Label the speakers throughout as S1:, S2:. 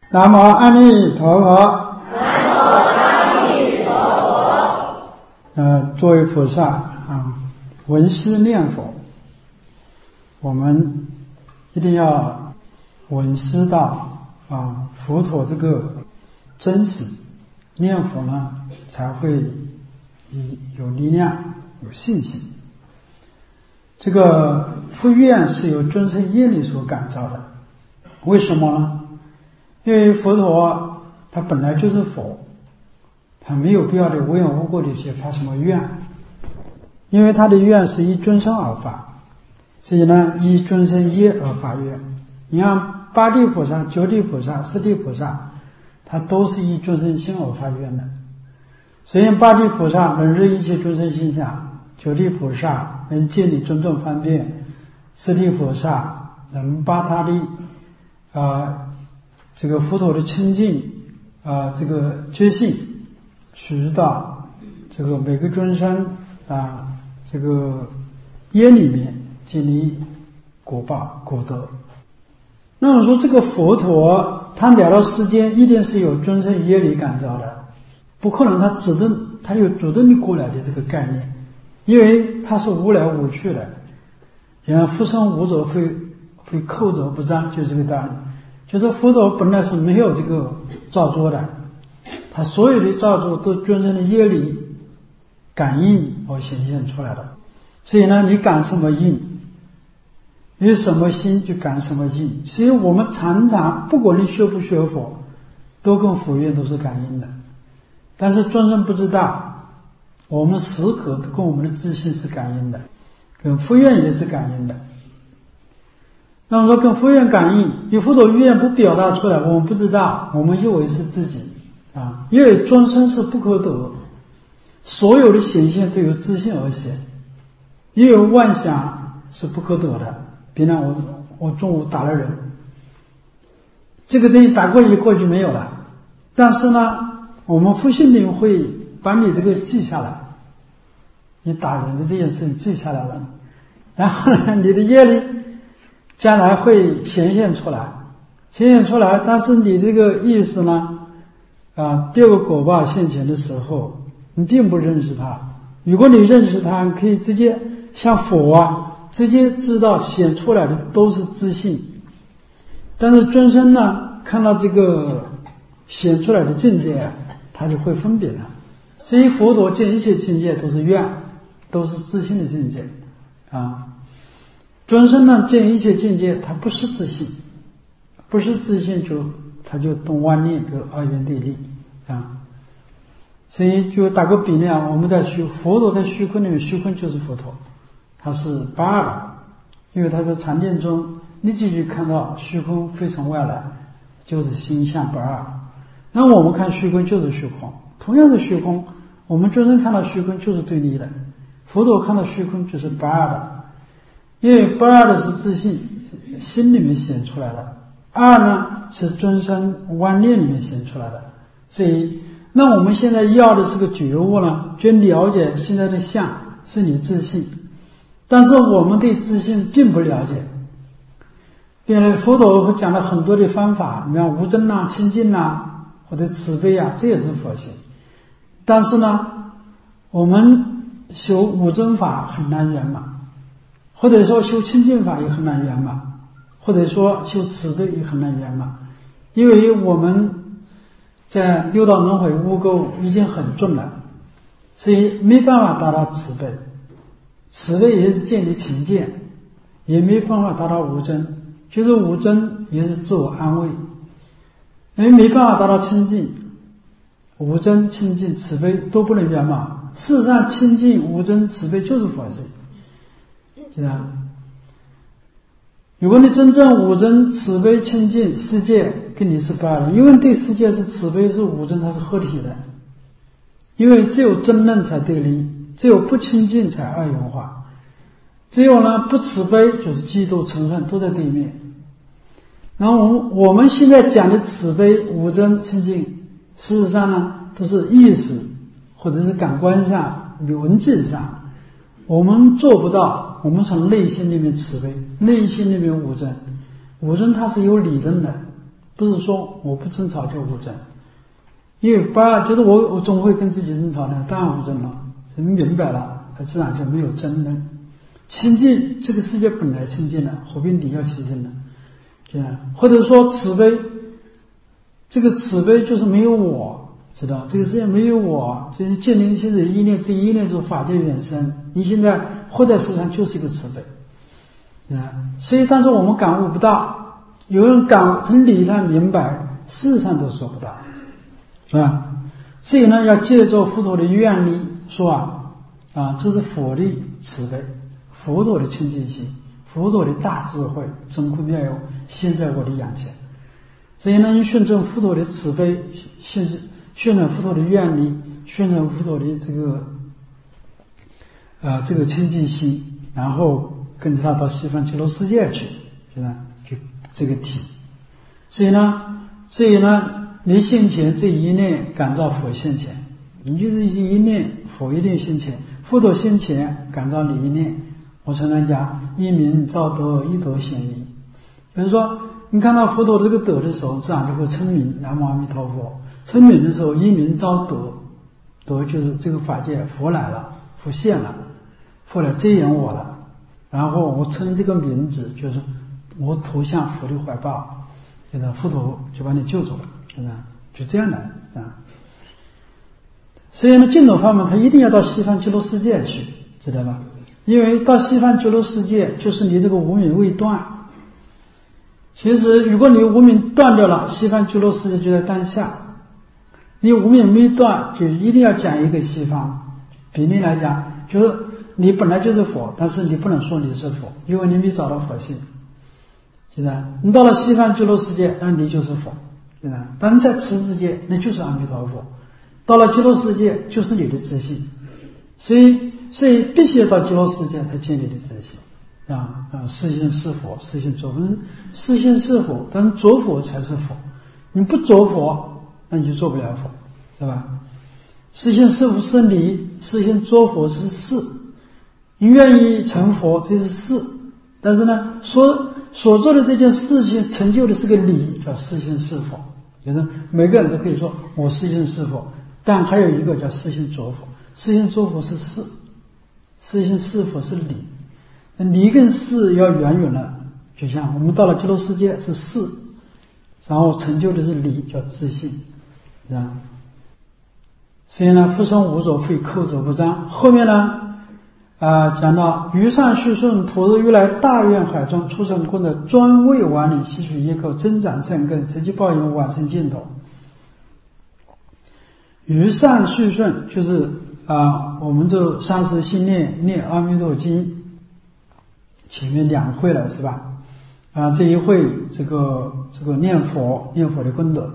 S1: 南无阿弥陀佛。
S2: 南无阿弥陀佛。
S1: 作为菩萨闻思念佛，我们一定要闻思到佛陀这个真实，念佛呢才会有力量，有信心。这个福愿是由尊胜业力所感召的，为什么呢？因为佛陀他本来就是佛，他没有必要的无缘无故的去发什么愿，因为他的愿是依尊胜而发，所以呢依尊胜业而发愿。你看八地菩萨、九地菩萨、十地菩萨，他都是依尊胜心而发愿的。所以八地菩萨能入一切众生心想，九地菩萨能建立种种方便，十地菩萨能把他的这个佛陀的清净这个觉性许到这个每个众生这个业里面建立果报果德。那么说这个佛陀他来到世间一定是有尊胜业力感召的，不可能他有主动的过来的这个概念，因为他是无来无去的。然后复生无着非扣着不彰，就是这个道理。就是佛陀本来是没有这个造作的，他所有的造作都尊胜的业力感应而显现出来的。所以呢，你感什么应，有什么心就感什么应。所以我们常常不管你学不学佛，都跟佛愿都是感应的。但是尊胜不知道，我们时刻都跟我们的自信是感应的，跟佛愿也是感应的。那么说跟佛愿感应，有佛陀愿不表达出来，我们不知道，我们以为是自己因为尊胜是不可得，所有的显现都由自信而显，也有妄想是不可得的。比如我中午打了人，这个东西打过去没有了，但是呢我们复性灵会把你这个记下来，你打人的这件事情记下来了，然后呢你的业力将来会显现出来，但是你这个意识呢第二个果报现前的时候，你并不认识它。如果你认识它，可以直接像佛直接知道显出来的都是自信。但是尊胜呢，看到这个显出来的境界，他就会分别了。所以佛陀见一切境界都是愿，都是自信的境界尊胜呢见一切境界，它不是自信，不是自信他就动妄念，比如二元对立所以就打个比例我们在佛陀在虚空里面，虚空就是佛陀，他是不二的。因为他在禅定中你继续看到虚空非从外来，就是心相不二。那我们看虚空就是虚空，同样的虚空，我们真正看到虚空就是对立的，佛陀看到虚空就是不二的。因为不二的是自信，心里面显出来的，二呢是尊胜妄念里面显出来的。所以那我们现在要的是个觉悟呢，就了解现在的相是你自信，但是我们对自信并不了解。比如佛陀讲了很多的方法，你看无争清净或者慈悲这也是佛性。但是呢我们修无争法很难圆满，或者说修清净法也很难圆满，或者说修慈悲也很难圆满。因为我们在六道轮回污垢已经很重了，所以没办法达到慈悲。慈悲也是建立情见，也没办法达到无争，就是无争也是自我安慰，因为没办法达到清净。无争、清净、慈悲都不能圆满。事实上清净、无争、慈悲就是佛性。如果你真正无争、慈悲、清净，世界跟你是不二的。因为对世界是慈悲是无争，它是合体的。因为只有争论才对立，只有不清净才二元化，只有呢不慈悲就是嫉妒嗔恨都在对面。然后我们现在讲的慈悲、无争、清净，事实上呢都是意识或者是感官上、文字上，我们做不到。我们从内心里面慈悲，内心里面无争，无争它是有理论的， 不是说我不争吵就无争，因为觉得我总会跟自己争吵的，当然无争了。人明白了，自然就没有争了。清净，这个世界本来清净的，何必你要清净呢？这样，或者说慈悲，这个慈悲就是没有我，知道这个世界没有我，就是建立现在一念，这一念是法界原生，你现在活在世上就是一个慈悲，所以但是我们感悟不到，有人从理上明白，事上都做不到，是吧？所以呢，要借助佛陀的愿力说这是佛的慈悲，佛陀的清净心，佛陀的大智慧，真空妙有，现在我的眼前。所以呢，宣证佛陀的慈悲，宣证佛陀的愿力，宣证佛陀的这个清净心，然后跟着他到西方极乐世界去，是吧？就这个体。所以呢，你现前这一念感召佛现前，你就是一念佛一定现前，佛陀现前感召你一念。我常常讲，一名造德，一德显明。比如说，你看到佛陀这个德的时候，自然就会称名南无阿弥陀佛。称名的时候，一名造德，德就是这个法界佛来了，佛现了，佛来接引我了。然后我称这个名字，就是我投向佛的怀抱，现在佛陀就把你救走了，是吧？就这样的啊。所以呢，净土法门它一定要到西方极乐世界去，知道吧？因为到西方极乐世界，就是你这个无明未断。其实，如果你无明断掉了，西方极乐世界就在当下；你无明没断，就一定要讲一个西方。比例来讲，就是你本来就是佛，但是你不能说你是佛，因为你没找到佛性。现在你到了西方极乐世界，那你就是佛；现在，但你在此世界，那就是阿弥陀佛。到了极乐世界，就是你的自信。所以必须要到极乐世界才建立的自信。是心是佛，是心作佛，是心是佛，但是作佛才是佛。你不作佛，那你就做不了佛，是吧？是心是佛是理，是心作佛是事。你愿意成佛，这是事。但是呢，所做的这件事情成就的是个理，叫是心是佛。就是每个人都可以说我是心是佛，但还有一个叫是心作佛。是心作佛是事，是心是佛是理。理跟事要远远了，就像我们到了极乐世界是事，然后成就的是理，叫自信，是吧？所以呢，复生无所废，扣者不彰。后面呢，讲到于上续顺，陀罗如来大愿海中出生功德，专为往理吸取一口，增长善根，实际报应往生净土。于上续顺就是我们就三时心念阿弥陀经。前面两会了是吧？这一会这个念佛的功德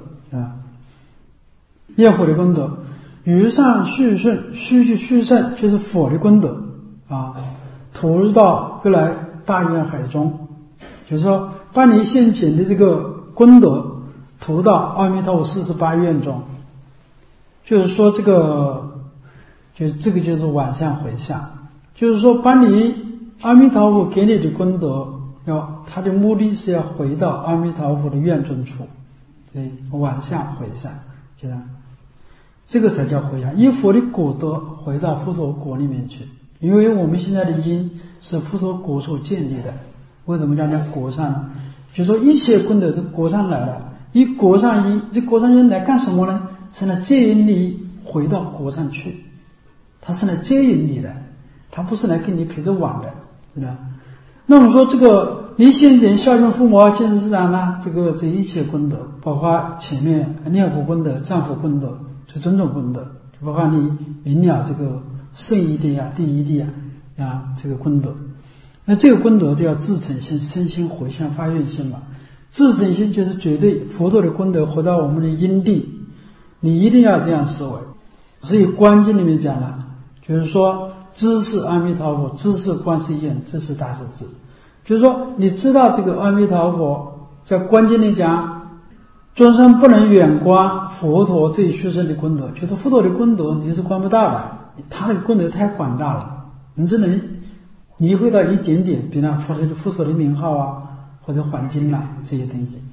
S1: 念佛的功德，于上续顺，续顺就是佛的功德投入到如来大愿海中，就是说把你现前的这个功德投到阿弥陀佛48愿中，就是说这个就是往向回向，就是说把你阿弥陀佛给你的功德，他的目的是要回到阿弥陀佛的愿中处，对，往向回向，就这样，这个才叫回向。以佛的果德回到佛陀果里面去，因为我们现在的因是佛陀果所建立的。为什么讲果上呢？就是说一切功德是果上来了，以果上因，这果上因来干什么呢？是来接引你回到果上去，他是来接引你的，他不是来跟你陪着玩的。是的，那我们说这个你先前孝顺父母、见识师长呢，这一切功德，包括前面念佛功德、赞佛功德，这种种功德，就包括你明了这个圣义地第一地这个功德，那这个功德就要自诚心、身心回向发愿心嘛。自诚心就是绝对佛陀的功德回到我们的因地，你一定要这样思维。所以观经里面讲了，就是说知是阿弥陀佛，知是观世音，知是大势至。就是说你知道这个阿弥陀佛，在观经里讲，众生不能远观佛陀这一虚生的功德，就是佛陀的功德你是观不到的，他的功德太广大了，你只能理会到一点点，比如佛陀的名号或者环境这些东西。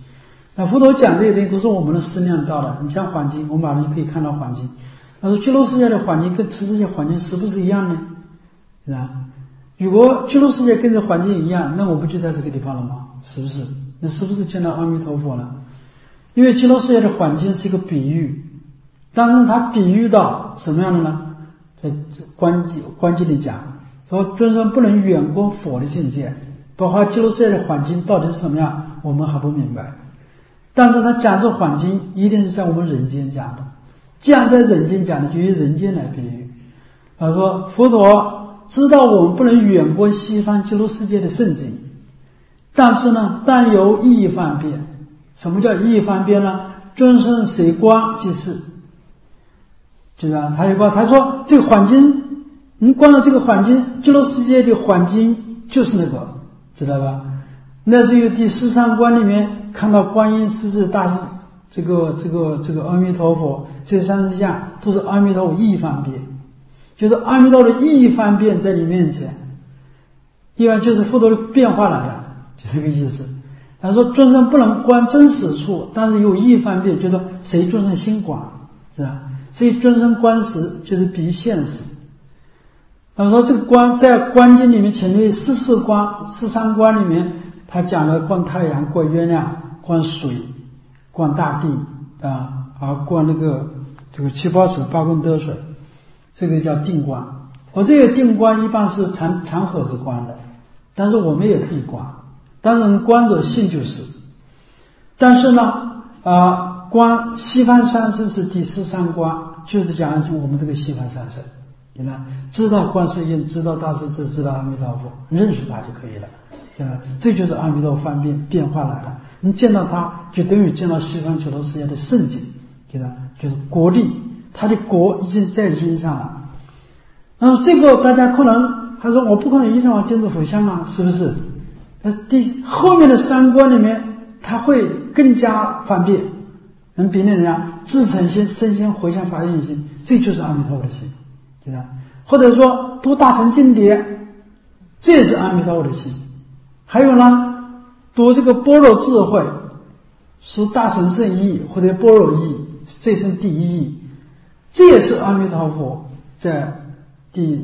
S1: 那佛陀讲这些东西都是我们的思量到的。你像环境，我们马上就可以看到环境。他说极乐世界的环境跟此世界环境是不是一样呢？是吧？如果极乐世界跟这环境一样，那我不就在这个地方了吗？是不是？那是不是见到阿弥陀佛了？因为极乐世界的环境是一个比喻，但是它比喻到什么样的呢？在观经里讲说，尊生不能远观佛的境界，包括极乐世界的环境到底是什么样，我们还不明白。但是他讲这环境一定是在我们人间讲的，既然在人间讲的，就以人间来比喻。他说佛陀知道我们不能远观西方极乐世界的圣境，但是呢，但由意义方便。什么叫意义方便呢？尊生随观即是，知道他有个他说这个环境，你观了这个环境，极乐世界的环境就是那个，知道吧？那就有第13观里面看到观音、狮子、大士，这个阿弥陀佛，这30相都是阿弥陀佛意义方便，就是阿弥陀佛的意义方便在你面前，一般就是佛陀的变化来了，就这个意思。他说尊生不能观真实处，但是有意义方便，就是说谁尊生心广，是吧？所以尊生观实就是比喻现实。他说这个观在观经里面前面14观、13观里面，他讲了观太阳、观月亮、观水、观大地观这个七宝池、八功德水，这个叫定观。这个定观一般是长河是观的，但是我们也可以观。当然观者性就是，但是呢观西方三圣是第13观，就是讲我们这个西方三圣，你看知道观世音，知道大势至，知道阿弥陀佛，认识他就可以了，这就是阿弥陀佛方便变化来了。你见到他就等于见到西方极乐世界的圣境，就是国力，他的国已经在心上了。那么这个大家可能他说我不可能一定往电子佛像啊，是不是？后面的3观里面，它会更加方便，能比那样自诚心、身心、回向、法愿心，这就是阿弥陀佛的心，对吧？或者说读大乘经典，这也是阿弥陀佛的心。还有呢，读这个般若智慧，是大乘圣意或者般若意，这是第一义，这也是阿弥陀佛在第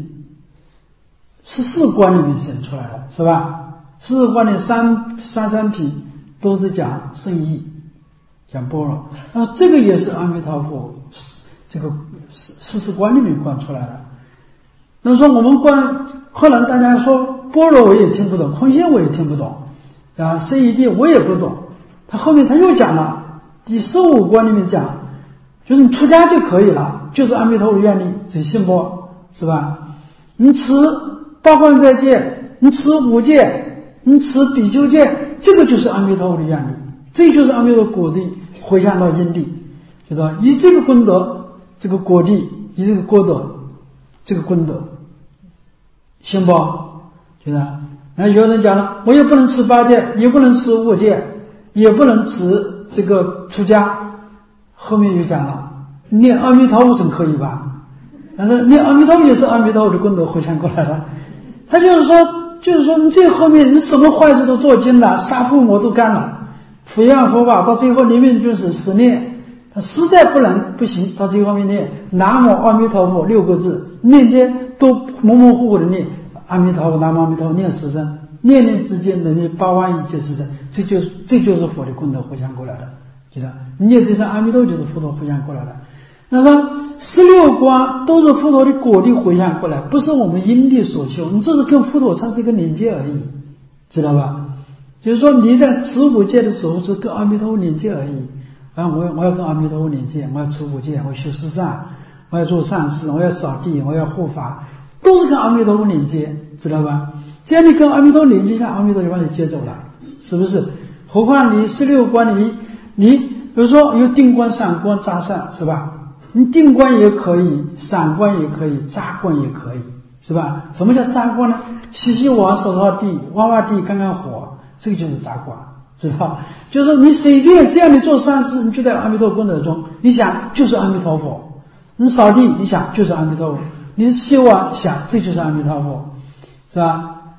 S1: 14观里面显出来的，是吧？14观里三品都是讲圣意，讲般若，这个也是阿弥陀佛这个14观里面观出来的。那说我们观，可能大家说般若我也听不懂，空性我也听不懂，圣义谛我也不懂。他后面他又讲了，第15观里面讲，就是你出家就可以了，就是阿弥陀佛的愿力，这信不？是吧？你持八关斋戒，你持5戒。你持比丘戒，这个就是阿弥陀佛的愿力，这就是阿弥陀佛果地回向到因地，就说以这个功德，这个果地，以这个功德，这个功德，行不？就是那有人讲了，我也不能持8戒，也不能持5戒，也不能持这个出家。后面又讲了，念阿弥陀佛总可以吧？但是念阿弥陀佛也是阿弥陀佛的功德回向过来的，他就是说你这后面你什么坏事都做尽了，杀父母都干了，抚养佛法，到最后临命终时10念，他实在不行，到最后面念南无阿弥陀佛6个字，念间都模模糊糊的念阿弥陀佛，南无阿弥陀佛念10声，念念之间能念8万亿劫10声，这就是佛的功德回向过来的，就是念这声阿弥陀就是佛陀回向过来的。那么16观都是佛陀的果地回向过来，不是我们因地所修，你这是跟佛陀产生一个连接而已，知道吧？就是说你在持5戒的时候是跟阿弥陀佛连接而已。我要跟阿弥陀佛连接，我要持5戒，我要修十善，我要做善事，我要扫地，我要护法，都是跟阿弥陀佛连接，知道吧？只要你跟阿弥陀佛连接上，阿弥陀佛就把你接走了，是不是？何况你16观里你比如说有定观、散观、杂善，是吧？你定观也可以，散观也可以，杂观也可以，是吧？什么叫杂观呢？洗碗、扫地、挖地、干活，这个就是杂观，知道？就是说你随便这样的做善事，你就在阿弥陀功德中，你想就是阿弥陀佛；你扫地，你想就是阿弥陀佛；你洗碗想这就是阿弥陀佛，是吧？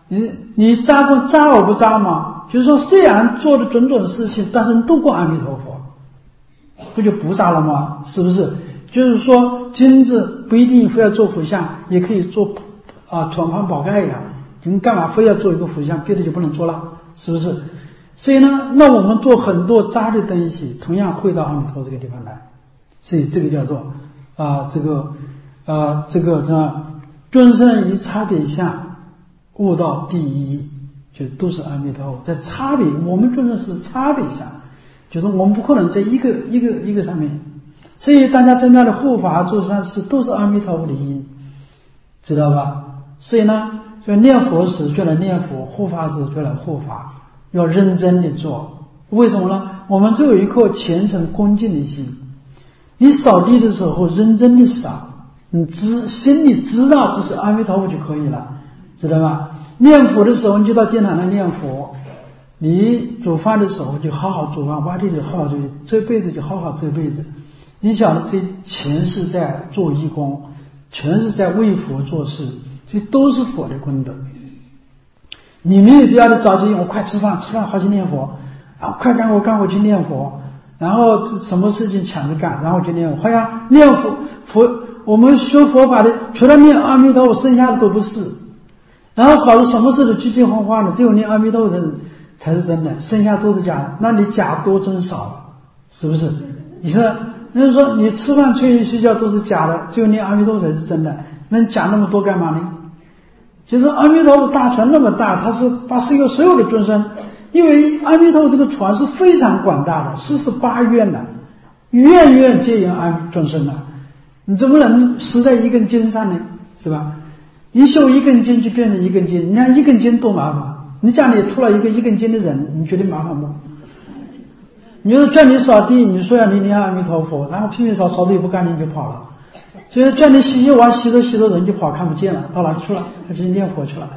S1: 你扎而不扎嘛？就是说，虽然做的种种事情，但是度过阿弥陀佛，不就不扎了吗？是不是？就是说，金子不一定非要做佛像，也可以做床盘宝盖呀。你干嘛非要做一个佛像，别的就不能做了？是不是？所以呢，那我们做很多扎的东西，同样会到阿弥陀这个地方来。所以这个叫做这个是吧？众生以差别相悟到第一，就都是阿弥陀佛。在差别，我们众生是差别相，就是我们不可能在一个上面。所以大家这样的护法做善事都是阿弥陀佛的因，知道吧？所以呢，就念佛时就来念佛，护法时就来护法，要认真的做。为什么呢？我们只有一颗虔诚恭敬的心。你扫地的时候认真的扫，你心里知道这是阿弥陀佛就可以了，知道吧？念佛的时候你就到殿堂来念佛，你煮饭的时候就好好煮饭，挖地就好好煮，这辈子就好好这辈子。你想的这全是在做义工，全是在为佛做事，这都是佛的功德。你们也不要着急，我快吃饭好去念佛啊，快赶我去念佛，然后什么事情抢着干，然后就念佛。好像念佛，我们学佛法的除了念阿弥陀佛，剩下的都不是。然后搞得什么事都急急慌慌的，只有念阿弥陀佛才是真的，剩下都是假的。那你假多真少了，是不是？你说，那就说你吃饭睡觉都是假的，只有念阿弥陀佛才是真的。那你讲那么多干嘛呢？其实阿弥陀佛大船那么大，他是把所有的众生，因为阿弥陀佛这个船是非常广大的，48愿的，愿愿皆应众生的，你怎么能死在一根筋上呢？是吧？一修一根筋就变成一根筋，你看一根筋多麻烦。你家里出了一个一根筋的人，你觉得麻烦不？你说叫你扫地，你说要你念阿弥陀佛，然后拼命扫地不干净就跑了。所以叫你洗碗洗着人就跑，看不见了，到哪里去了？他去念佛去了，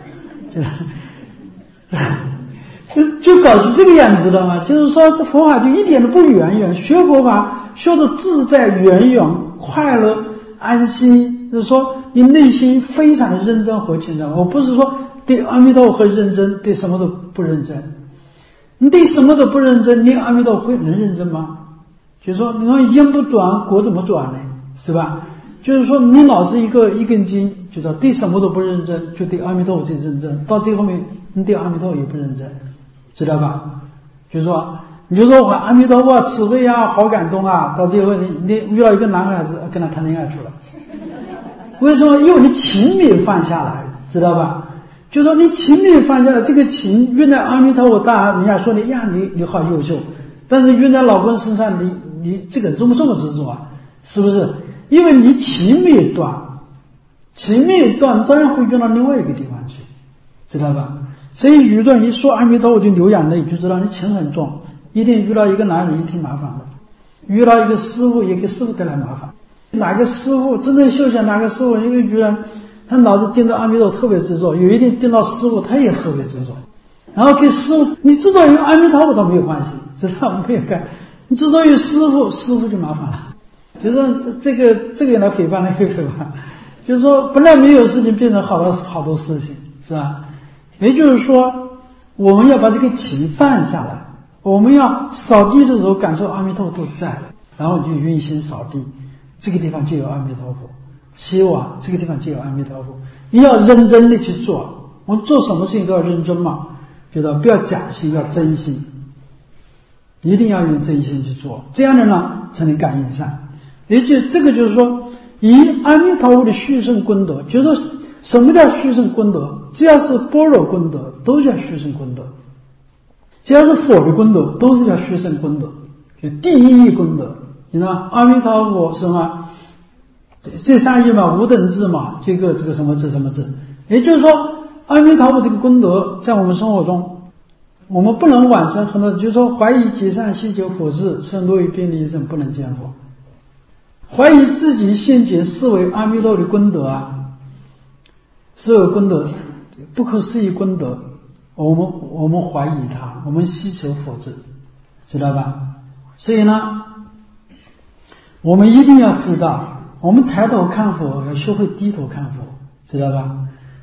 S1: 就搞成这个样子的嘛。就是说这佛法就一点都不远远，学佛法学的自在远远快乐安心，就是说你内心非常的认真和虔诚。我不是说对阿弥陀佛很认真，对什么都不认真。你对什么都不认真，念阿弥陀佛能认真吗？就是说你说烟不转果怎么转呢？是吧？就是说你老是一根筋，就是说对什么都不认真，就对阿弥陀佛最认真，到最后面你对阿弥陀佛也不认真，知道吧？就是说你就说我阿弥陀佛慈悲啊，好感动啊，到最后你遇到一个男孩子跟他谈恋爱去了。为什么？因为你情没放下来，知道吧？就是说你情没放下来，这个情用在阿弥陀佛大，人家说你呀你好优秀，但是用在老公身上你这个这么执着啊，是不是？因为你情没有断，照样会用到另外一个地方去，知道吧？所以宇宙一说阿弥陀佛就流眼泪，就知道你情很重。一定遇到一个男人也挺麻烦的，遇到一个师傅也给师傅带来麻烦。哪个师傅真正修行，哪个师傅一个人他脑子盯着阿弥陀特别执着，有一天盯到师傅他也特别执着，然后给师傅你执着于阿弥陀佛都没有关系，知道没有干？你执着于师傅就麻烦了。就是这个来诽谤，那个诽谤，就是说本来没有事情变成好多事情，是吧？也就是说，我们要把这个情放下来，我们要扫地的时候感受阿弥陀佛都在，然后就运心扫地，这个地方就有阿弥陀佛；洗碗这个地方就有阿弥陀佛。你要认真的去做，我们做什么事情都要认真嘛，觉得不要假心，要真心，一定要用真心去做，这样的呢才能感应上。也就这个就是说，以阿弥陀佛的殊胜功德，就是说什么叫殊胜功德？只要是般若功德，都叫殊胜功德；只要是佛的功德，都是叫殊胜功德，就第一义功德。你知道阿弥陀佛什么？这三义嘛，无等智嘛，这个什么智什么智？也就是说，阿弥陀佛这个功德在我们生活中，我们不能往生很多，就是说怀疑己善，希求佛事，称多于遍离生，不能见佛。怀疑自己现前视为阿弥陀的功德啊，视为功德，不可思议功德，我们怀疑它，我们希求佛智，知道吧？所以呢，我们一定要知道，我们抬头看佛，要学会低头看佛，知道吧？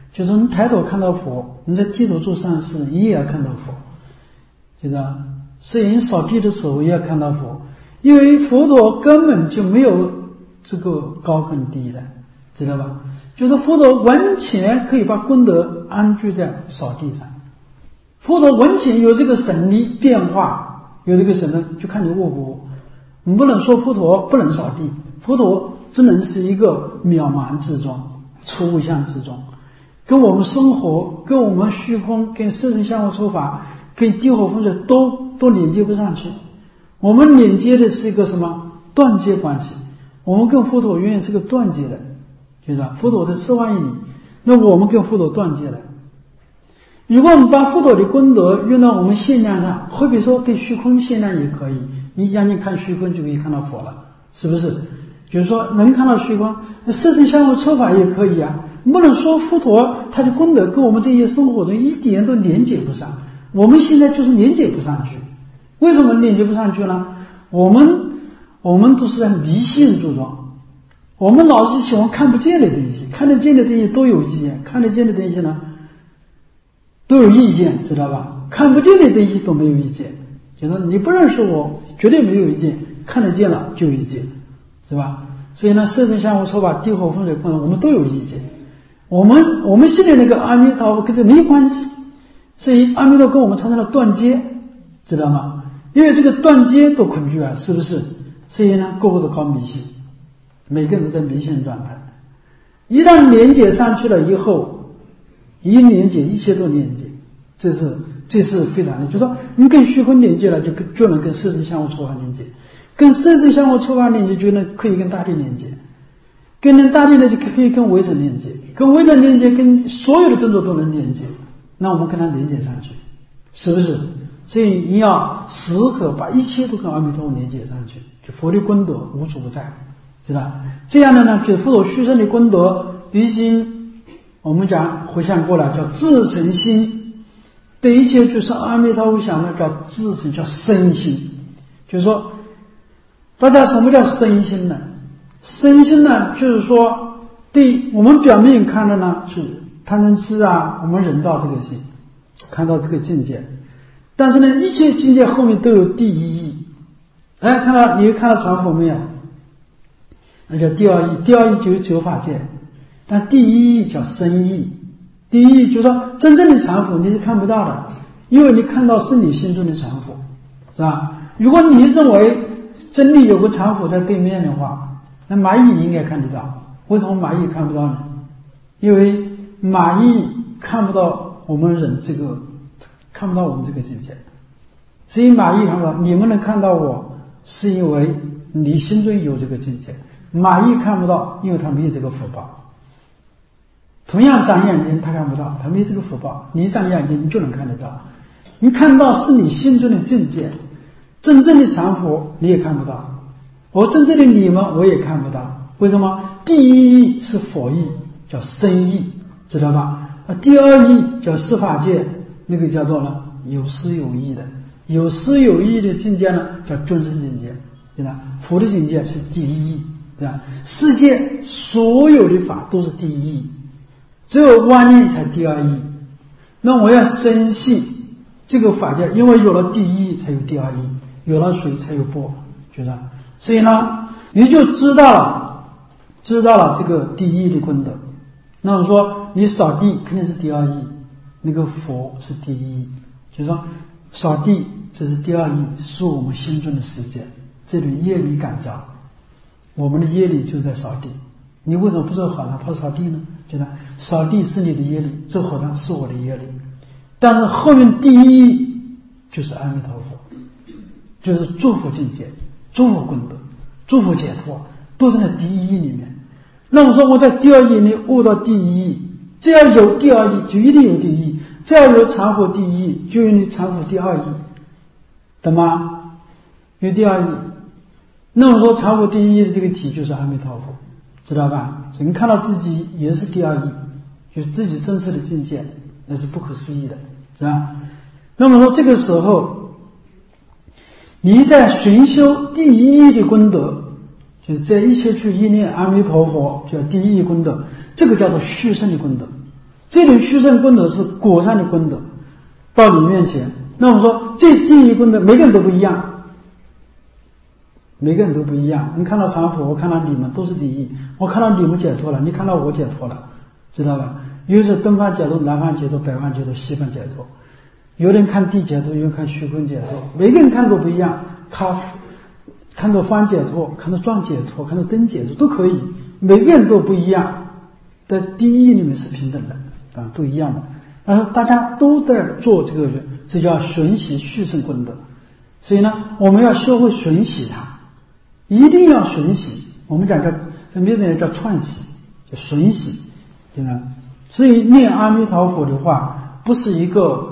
S1: 就是你抬头看到佛，你在低头做善事，你也要看到佛，就这样。所以你扫地的时候也要看到佛，因为佛陀根本就没有这个高跟低的，知道吧？就是佛陀完全可以把功德安居在扫地上，佛陀完全有这个神力变化，有这个神力，就看你悟不悟。你不能说佛陀不能扫地，佛陀只能是一个渺茫之中，初相之中，跟我们生活、跟我们虚空、跟色身相互处法、跟地火风水都连接不上去。我们连接的是一个什么断接关系？我们跟佛陀永远是个断接的，就是佛陀的4万亿里，那我们跟佛陀断接了。如果我们把佛陀的功德用到我们现量上，会比如说对虚空现量也可以，你眼睛看虚空就可以看到佛了，是不是？就是说能看到虚空，那色身相互处法也可以啊。不能说佛陀他的功德跟我们这些生活中一点都连接不上，我们现在就是连接不上去。为什么连接不上去呢？我们都是在迷信之中，我们老是喜欢看不见的东西，看得见的东西都有意见，看得见的东西呢都有意见，知道吧？看不见的东西都没有意见，就是你不认识我绝对没有意见，看得见了就有意见，是吧？所以呢，色身相互处法、地火风水功能我们都有意见。我们现在那个阿弥陀佛跟这没关系，所以阿弥陀跟我们产生了断接，知道吗？因为这个断接都恐惧啊，是不是？所以呢，个个都搞迷信，每个人都在迷信状态。一旦连接上去了以后，一连接一切都连接，这是非常的，就是说你跟虚空连接了，就能跟色身相互处法连接，跟色身相互处法连接，就能可以跟大地连接，跟大地呢就可以跟微尘连接，跟微尘连接，跟所有的动作都能连接，那我们跟它连接上去，是不是？所以你要时刻把一切都跟阿弥陀佛连接上去，就佛的功德无处不在，知道？这样的呢，就是佛陀虚生的功德已经我们讲回向过了，叫自神心，对一切就是阿弥陀佛想的叫自神，叫身心。就是说，大家什么叫身心呢？身心呢，就是说对我们表面看的呢是贪嗔痴啊，我们人道这个心，看到这个境界。但是呢，一切境界后面都有第一义。哎，你看到传佛没有？那叫第二义，第二义就是九法界，但第一义叫身义。第一义就是说，真正的传佛你是看不到的，因为你看到是你心中的传佛，是吧？如果你认为真理有个传佛在对面的话，那蚂蚁应该看得到。为什么蚂蚁看不到呢？因为蚂蚁看不到我们人这个。看不到我们这个境界，所以蚂蚁看不到，你们能看到我，是因为你心中有这个境界。蚂蚁看不到，因为他没有这个福报。同样长眼睛，他看不到，他没有这个福报。你长眼睛，你就能看得到。你看到是你心中的境界，真正的常佛你也看不到，我真正的你们我也看不到。为什么？第一义是佛义，叫身义，知道吧？第二义叫四法界。那个叫做呢有思有意的，有思有意的境界呢叫众生境界，对吧？佛的境界是第一义，对吧？世界所有的法都是第一义，只有观念才第二义。那我要深信这个法界，因为有了第一义才有第二义，有了水才有波，觉得？所以呢，你就知道了这个第一义的功德。那我说你扫地肯定是第二义。那个佛是第一义，就是说扫地这是第二义，是我们心中的世界，这里业力感召，我们的业力就在扫地。你为什么不做好呢？跑扫地呢？觉得扫地是你的业力，做好呢是我的业力。但是后面第一义就是阿弥陀佛，就是祝福境界、祝福功德、祝福解脱，都在那第一义里面。那我说我在第二义里悟到第一义，只要有第二义就一定有第一义，只要有常佛第一义就有你常佛第二义，懂吗？有第二义。那我说常佛第一义的这个体就是阿弥陀佛，知道吧？所以你看到自己也是第二义，就是自己真实的境界，那是不可思议的，是吧？那么说这个时候你在寻修第一义的功德，就是在一切去依念阿弥陀佛，叫第一义功德，这个叫做续生的功德。 这种殊胜功德是果上的功德，到你面前。那我们说这第一功德，每个人都不一样，每个人都不一样。你看到长普，我看到你们都是第一，我看到你们解脱了，你看到我解脱了，知道吧？有时东方解脱、南方解脱、北方解脱、西方解脱，有人看地解脱，有人看虚空解脱，每个人看都不一样。看到方解脱，看到状解脱，看到灯解脱都可以，每个人都不一样。在第一里面是平等的啊，都一样的。然后大家都在做这个，这叫循习续胜功德。所以呢，我们要学会循习它，一定要循习。我们讲这没人叫串习，叫循习，对吧？所以念阿弥陀佛的话，不是一个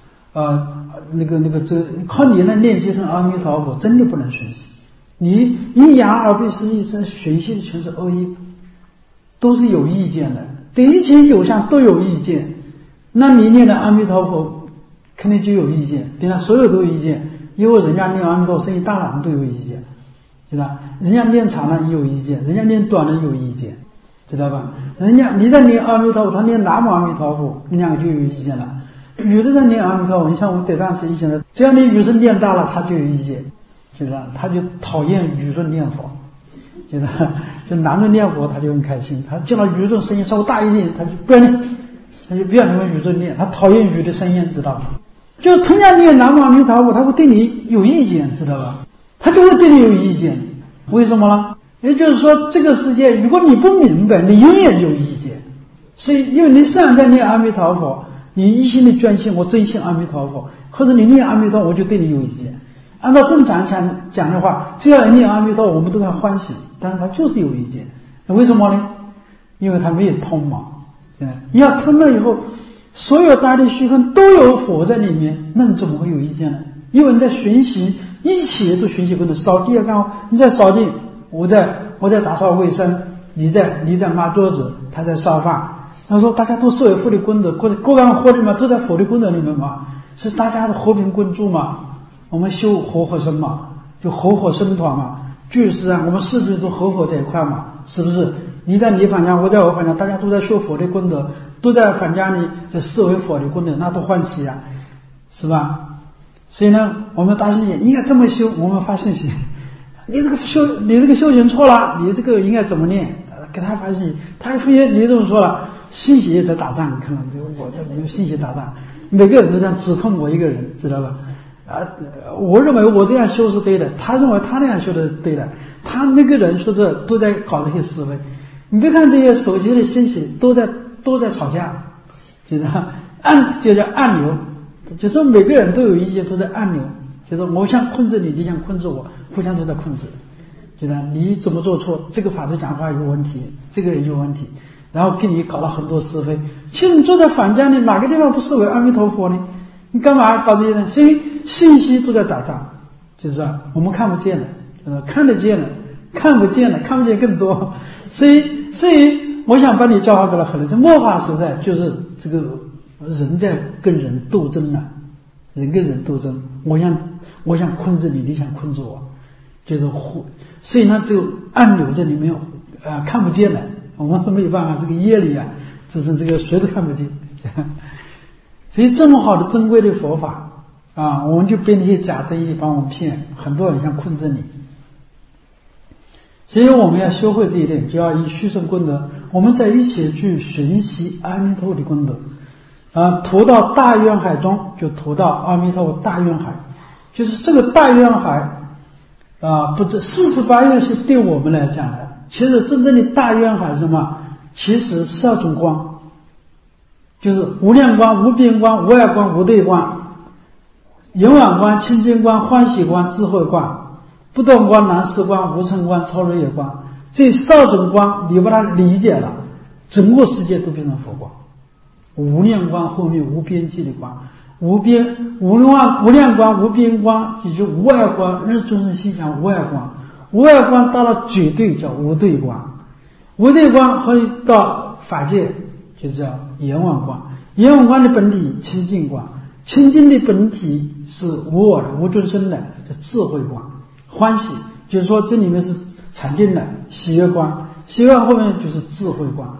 S1: 靠你来念几声阿弥陀佛，真的不能循习。你一言而必是一生，循习的全是恶意，都是有意见的，对一切有相都有意见。那你念的阿弥陀佛肯定就有意见，别人所有都有意见，因为人家念阿弥陀佛声音大了都有意见，知道？人家念长了也有意见，人家念短了也有意见，知道吧？人家你在念阿弥陀佛，他念南无阿弥陀佛，你两个就有意见了。有的在念阿弥陀佛，你像我得当时以前的，只要你语声念大了，他就有意见，知道？他就讨厌语顺念佛，知道？就男人念佛他就很开心，他见到语顺声音稍微大一点，他就不要念，他就不要那么语顺念，他讨厌语的声音，知道吧？就同样念南无阿弥陀佛，他会对你有意见，知道吧？他就会对你有意见，为什么呢？也就是说，这个世界如果你不明白，你永远有意见。所以，因为你虽然在念阿弥陀佛，你一心的专心，我真信阿弥陀佛，可是你念阿弥陀佛，我就对你有意见。按照正常讲的话，只要念阿弥陀佛，我们都很欢喜，但是他就是有意见。为什么呢？因为他没有通嘛。你要通了以后，所有大地虚空都有佛在里面，那你怎么会有意见呢？因为你在循习，一起都循习功德。扫地要干活，你在扫地，我在打扫卫生，你在抹桌子，他在烧饭。他说大家都是为佛的功德，各干活的嘛，都在佛的功德里面嘛，是大家的和平共住嘛。我们修和生嘛，就和生团嘛，就是啊，我们世界都和在一块嘛，是不是？你在你房间，我在我房间，大家都在修佛的功德，都在房间里在视为佛的功德，那多欢喜啊，是吧？所以呢，我们大信也应该这么修。我们发信息，你这个修行错了，你这个应该怎么念？给他发信息，他发现你这么说了，信息也在打仗，可能就我有信息打仗，每个人都这样指控我一个人，知道吧？我认为我这样修是对的，他认为他那样修的对的，他那个人说这都在搞这些思维。你别看这些手机的信息都在吵架，就是就叫暗流，就是每个人都有意见，都在暗流，就是我想控制你，你想控制我，互相都在控制，就是你怎么做错，这个法师讲话有问题，这个也有问题，然后给你搞了很多是非。其实你坐在房间里，哪个地方不视为阿弥陀佛呢？你干嘛搞这些呢？所以信息都在打仗，就是说我们看不见了，看得见了，看不见了，看不见更多。所以我想把你教化过来，可能是末法时代，就是这个人在跟人斗争了，人跟人斗争，我想控制你，你想控制我，就是所以呢，就暗流在里面看不见了。我们是没有办法，这个业力啊，就是这个谁都看不见。所以这么好的珍贵的佛法啊，我们就被那些假的一帮我们骗，很多人想控制你。所以我们要学会这一点，就要以续胜功德，我们在一起去循习阿弥陀佛的功德投到大愿海中，就投到阿弥陀佛大愿海。就是这个大愿海不这48愿是对我们来讲的，其实真正的大愿海是什么？其实12种光，就是无量光、无边光、无碍光、无对光、圆满光、清净光、欢喜光、智慧光、不动光、难事光、无尘光、超日夜光。这12种光你把它理解了，整个世界都变成佛光。无量光后面无边际的光，无量光、无边光，也就无碍光，日众生心想无碍光。无碍光到了绝对叫无对光，无对光后到法界就叫圆满光。圆满光的本体清净光，清净的本体是无我的、无众生的，叫智慧光。欢喜就是说这里面是禅定的喜悦光，喜悦后面就是智慧光。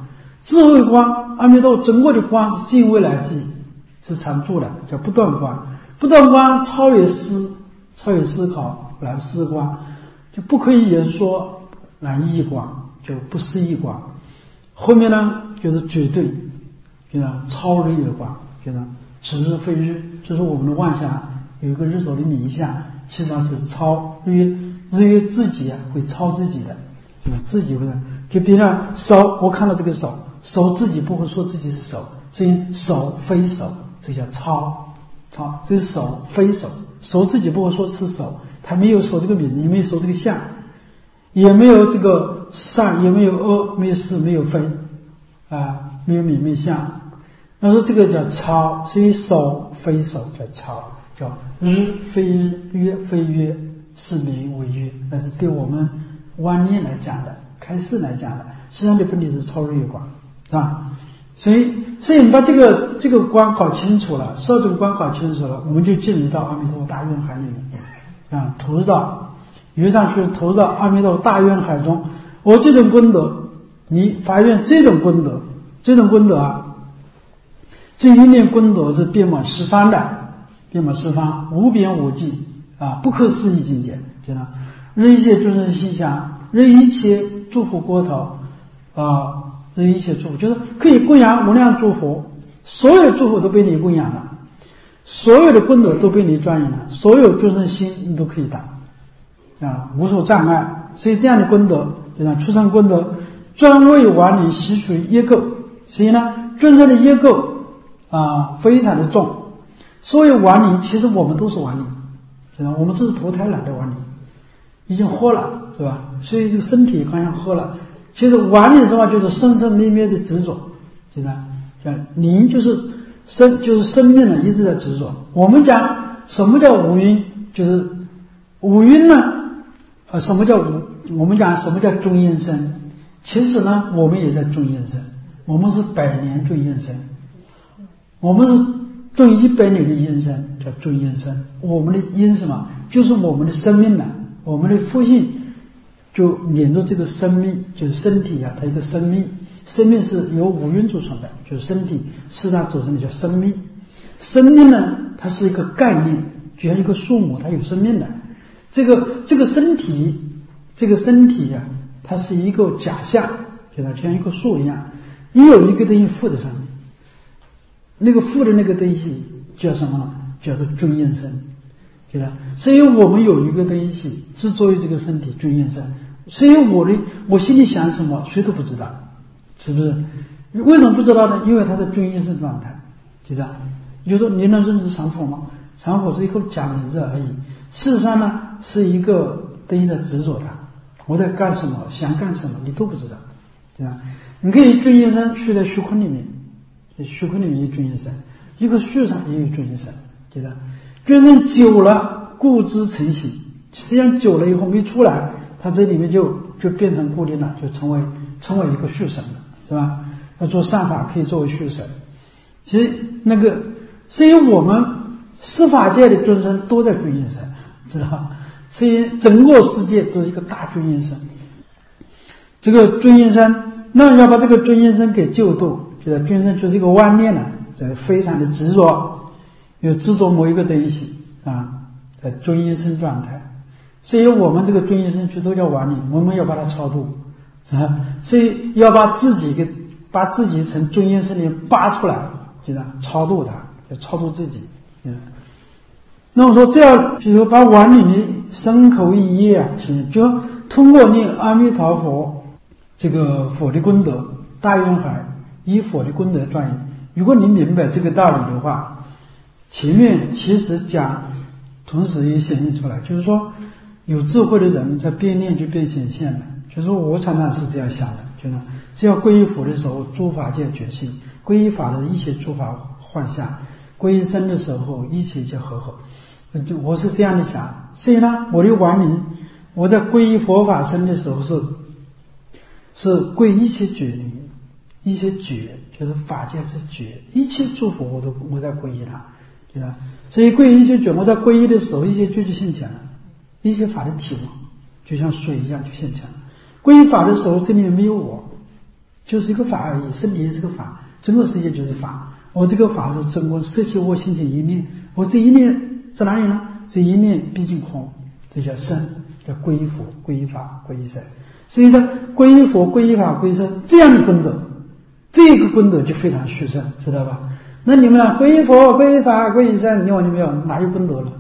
S1: 智慧光，阿弥陀佛整个的光是尽未来际，是常住的，叫不断光。不断光超越思考，难思光，就不可以言说，难忆光，就不思议光。后面呢就是绝对，就是超日月光，就是此日非日，就是我们的妄想有一个日头的名相，实际上是超日月，日月自己会超自己的，就是自己会的。就比如手，我看到这个手自己不会说自己是手，所以手非手，这叫超，这是手非手，手自己不会说是手，它没有手这个名，也没有手这个相，也没有这个善，也没有恶，没有是，没有非，没有名，没有相。那说这个叫超，所以手非手叫超，叫日非日，月非月，是名为月。那是对我们观念来讲的，开示来讲的，实际上的本体是超日月光，啊。所以你把这个光搞清楚了，少种光搞清楚了，我们就进入到阿弥陀佛大愿海里面，投入到约上去，投入到阿弥陀佛大愿海中。我这种功德，你发愿这种功德这一念功德是遍满十方的，遍满十方，无边无际不可思议境界，觉得任一切众生心想，任一切祝福国头任一切祝福，就是可以供养无量祝福，所有的祝福都被你供养了，所有的功德都被你庄严了，所有众生心你都可以达无所障碍。所以这样的功德，就像出生功德，专为亡灵吸取业垢。所以呢，众生的业垢非常的重。所有亡灵，其实我们都是亡灵，我们这是投胎来的亡灵，已经活了，是吧？所以这个身体好像活了。其实亡灵的话就是生生灭灭的执着，就是灵就是生命呢一直在执着。我们讲什么叫五蕴，就是五蕴呢什么叫我们讲什么叫中阴身，其实呢我们也在中阴身，我们是100年中阴身，我们是中100年的阴身，叫中阴身。我们的阴什么，就是我们的生命呢，我们的复性就连着这个生命，就是身体它一个生命是由五蕴组成的，就是身体四大组成的叫生命。生命呢它是一个概念，就像一个树木，它有生命的。这个身体它是一个假象，就像一棵树一样，你有一个东西附在上面，那个附的那个东西叫什么呢？叫做中阴身，对吧？所以我们有一个东西执着于这个身体中阴身，所以我心里想什么谁都不知道，是不是？为什么不知道呢？因为它的中阴身状态，就这样。你就说你能认识常火吗？常火是一个假名字而已，事实上呢是一个东西在执着它，我在干什么，想干什么你都不知道，对吧？你可以中阴身去在虚空里面，虚空里面有中阴身，一棵树上也有中阴身，对吧？中阴身久了固执成形，实际上久了以后没出来，它这里面就变成固定了，就成为一个续神了，是吧？要做善法可以作为续神。其实所以我们十法界的众生都在中阴身，知道？所以整个世界都是一个大中阴身。这个中阴身，那要把这个中阴身给救度，觉得中阴身就是一个妄念了，非常的执着，有执着某一个东西在中阴身状态。所以我们这个中阴身区都叫亡灵，我们要把它超度，所以要把自己从中阴身里拔出来，就这样超度它，要超度自己。那我说这样，就是说把亡灵的身口意业就通过念阿弥陀佛这个佛的功德大愿海，以佛的功德庄严。如果你明白这个道理的话，前面其实讲同时也显现出来，就是说有智慧的人在边念就变显现了。就是我常常是这样想的，就是只要皈依佛的时候诸法界觉性，皈依法的一切诸法幻象，皈依身的时候一切皆和合。我是这样的想。所以呢我的亡灵，我在皈依佛法身的时候是皈一切觉灵，一切觉就是法界之觉，一切诸佛我在皈依它，对吧？所以皈依一切觉，我在皈依的时候一切觉就现前了，一切法的体悟就像水一样就现前了。皈依法的时候这里面没有我， 就是一个法而已，身体也是个法，整个世界就是法。我这个法是真空，摄其我心起一念，我这一念在哪里呢？这一念毕竟空，这叫身，叫皈依佛、皈依法、皈依身。所以说，皈依佛、皈依法、皈依身这样的功德，这个功德就非常殊胜，知道吧？那你们呢？皈依佛、皈依法、皈依身，你完全没有，哪有功德了？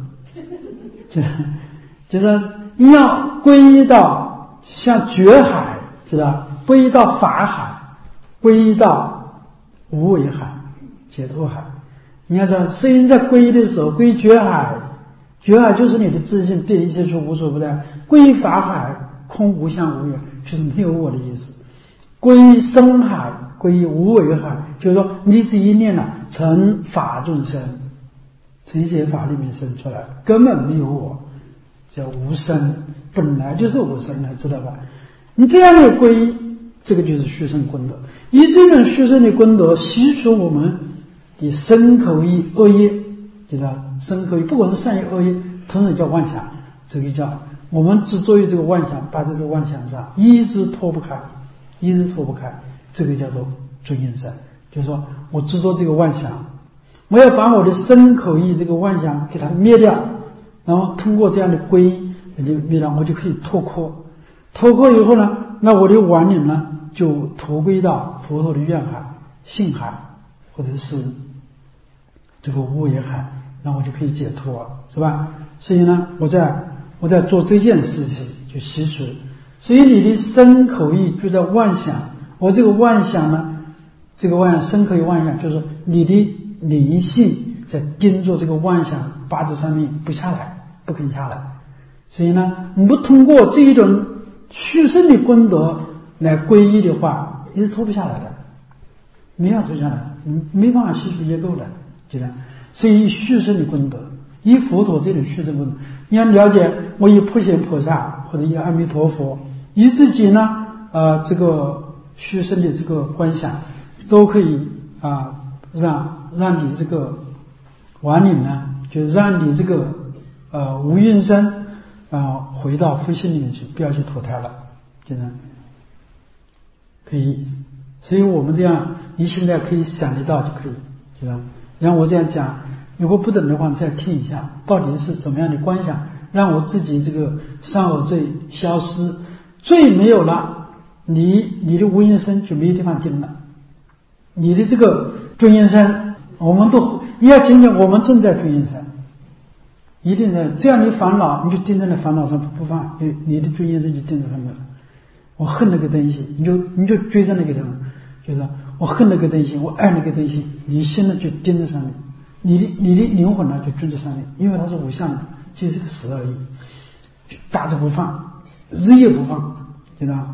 S1: 就是要皈依到像觉海，知道？皈依到法海，皈依到无为海、解脱海。你看这，所以你在皈依的时候，皈依觉海，觉海就是你的自信，遍一切处无所不在；皈依法海，空无相无缘，就是没有我的意思；皈依生海，皈依无为海，就是说你这一念呢，成法众生，从一切法里面生出来，根本没有我，叫无生，本来就是无生的，知道吧？你这样的皈依，这个就是殊胜功德。以这种殊胜的功德吸除我们的身口意恶业，就叫身口意，不管是善业恶业，同时叫妄想，这个叫我们执着于这个妄想，把这个妄想上一直脱不开，一直脱不开，这个叫做尊严身。就是说我执着这个妄想，我要把我的身口意这个妄想给它灭掉，然后通过这样的皈依，就灭掉，我就可以脱壳。脱壳以后呢，那我的亡灵呢，就投归到佛陀的愿海、性海，或者是这个无为海，那我就可以解脱，是吧？所以呢，我在做这件事情，就吸除。所以你的身口意就在妄想，我这个妄想呢，这个妄想身口意妄想，就是你的灵性在盯着这个妄想八字上面不下来，不肯下来。所以呢，你不通过这一种殊胜的功德来皈依的话，你是脱不下来的，没法脱下来，没办法吸取业垢的，就这样。所以殊胜的功德，以佛陀这种殊胜功德，你要了解，我以普贤菩萨或者以阿弥陀佛，以自己呢，这个殊胜的这个观想，都可以让你这个亡灵呢，就让你这个无蕴身回到佛性里面去，不要去脱胎了，就这样可以。所以我们这样，你现在可以想得到就可以，就这样。让我这样讲，如果不懂的话，你再听一下，到底是怎么样的观想，让我自己这个三恶罪消失，罪没有了，你的无蕴身就没有地方定了，你的这个尊严身，我们都要讲讲，我们正在尊严身。一定的，这样的烦恼你就盯在那烦恼上不放，你的尊严身就盯在上面了。我恨那个东西，你就追着那个人，就是我恨那个东西，我爱那个东西，你心呢就盯在上面，你的灵魂呢就追在上面，因为它是无相的，就是个死而已，就打着不放，日夜不放，知道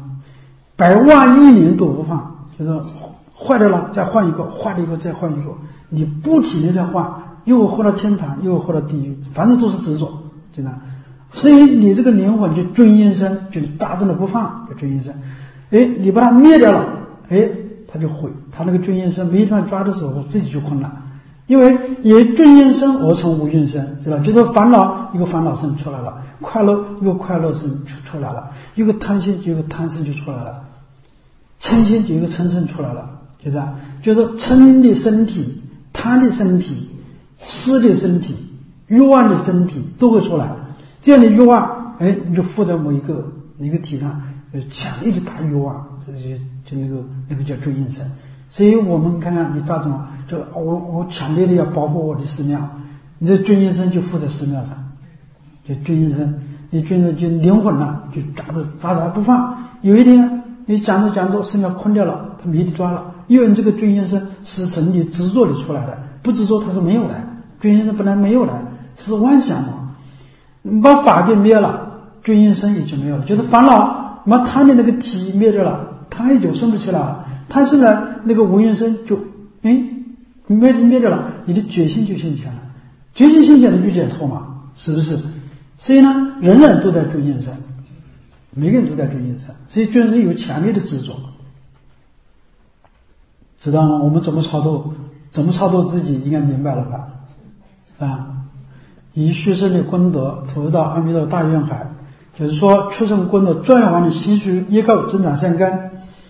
S1: 100万亿年都不放，就是坏掉了再换一个，坏了以后再换一个，你不停的在换。又活到天堂，又活到地狱，反正都是执着，知道？所以你这个灵魂就尊严身，就大正的不放，就尊严身。你把它灭掉了，它就毁，它那个尊严身没地方抓的时候，自己就空了。因为以尊严身而成无蕴身，知道？就是烦恼一个烦恼身出来了，快乐一个快乐身出来了，一个贪心就一个贪心就出来了，嗔心就一个嗔身出来了，就这样。就是嗔的身体、贪的身体、痴的身体、欲望的身体都会出来，这样的欲望，你就附在某一个体上，强烈的大欲望，这就那个叫尊严身。所以我们看看你大众，就我强烈的要保护我的寺庙，你这尊严身就附在寺庙上，就尊严身，你尊严身就灵魂了，就抓着不放。有一天你讲着寺庙空掉了，他没地抓了，因为你这个尊严身是从你执着里出来的，不执着它是没有来。尊严身本来没有来，是妄想嘛。你把法给灭了，尊严身也就没有了。就是烦恼，把贪的那个体灭掉了，贪也就生不起来了。贪生来，那个无蕴身就灭掉了，你的决心就现前了。决心现前的就解脱嘛，是不是？所以呢，人人都在尊严身，每个人都在尊严身，所以尊严身有强烈的执着。知道吗？我们怎么操作自己，应该明白了吧？以殊胜的功德投到阿弥陀大愿海，就是说出生功德转完的吸取业垢增长善根。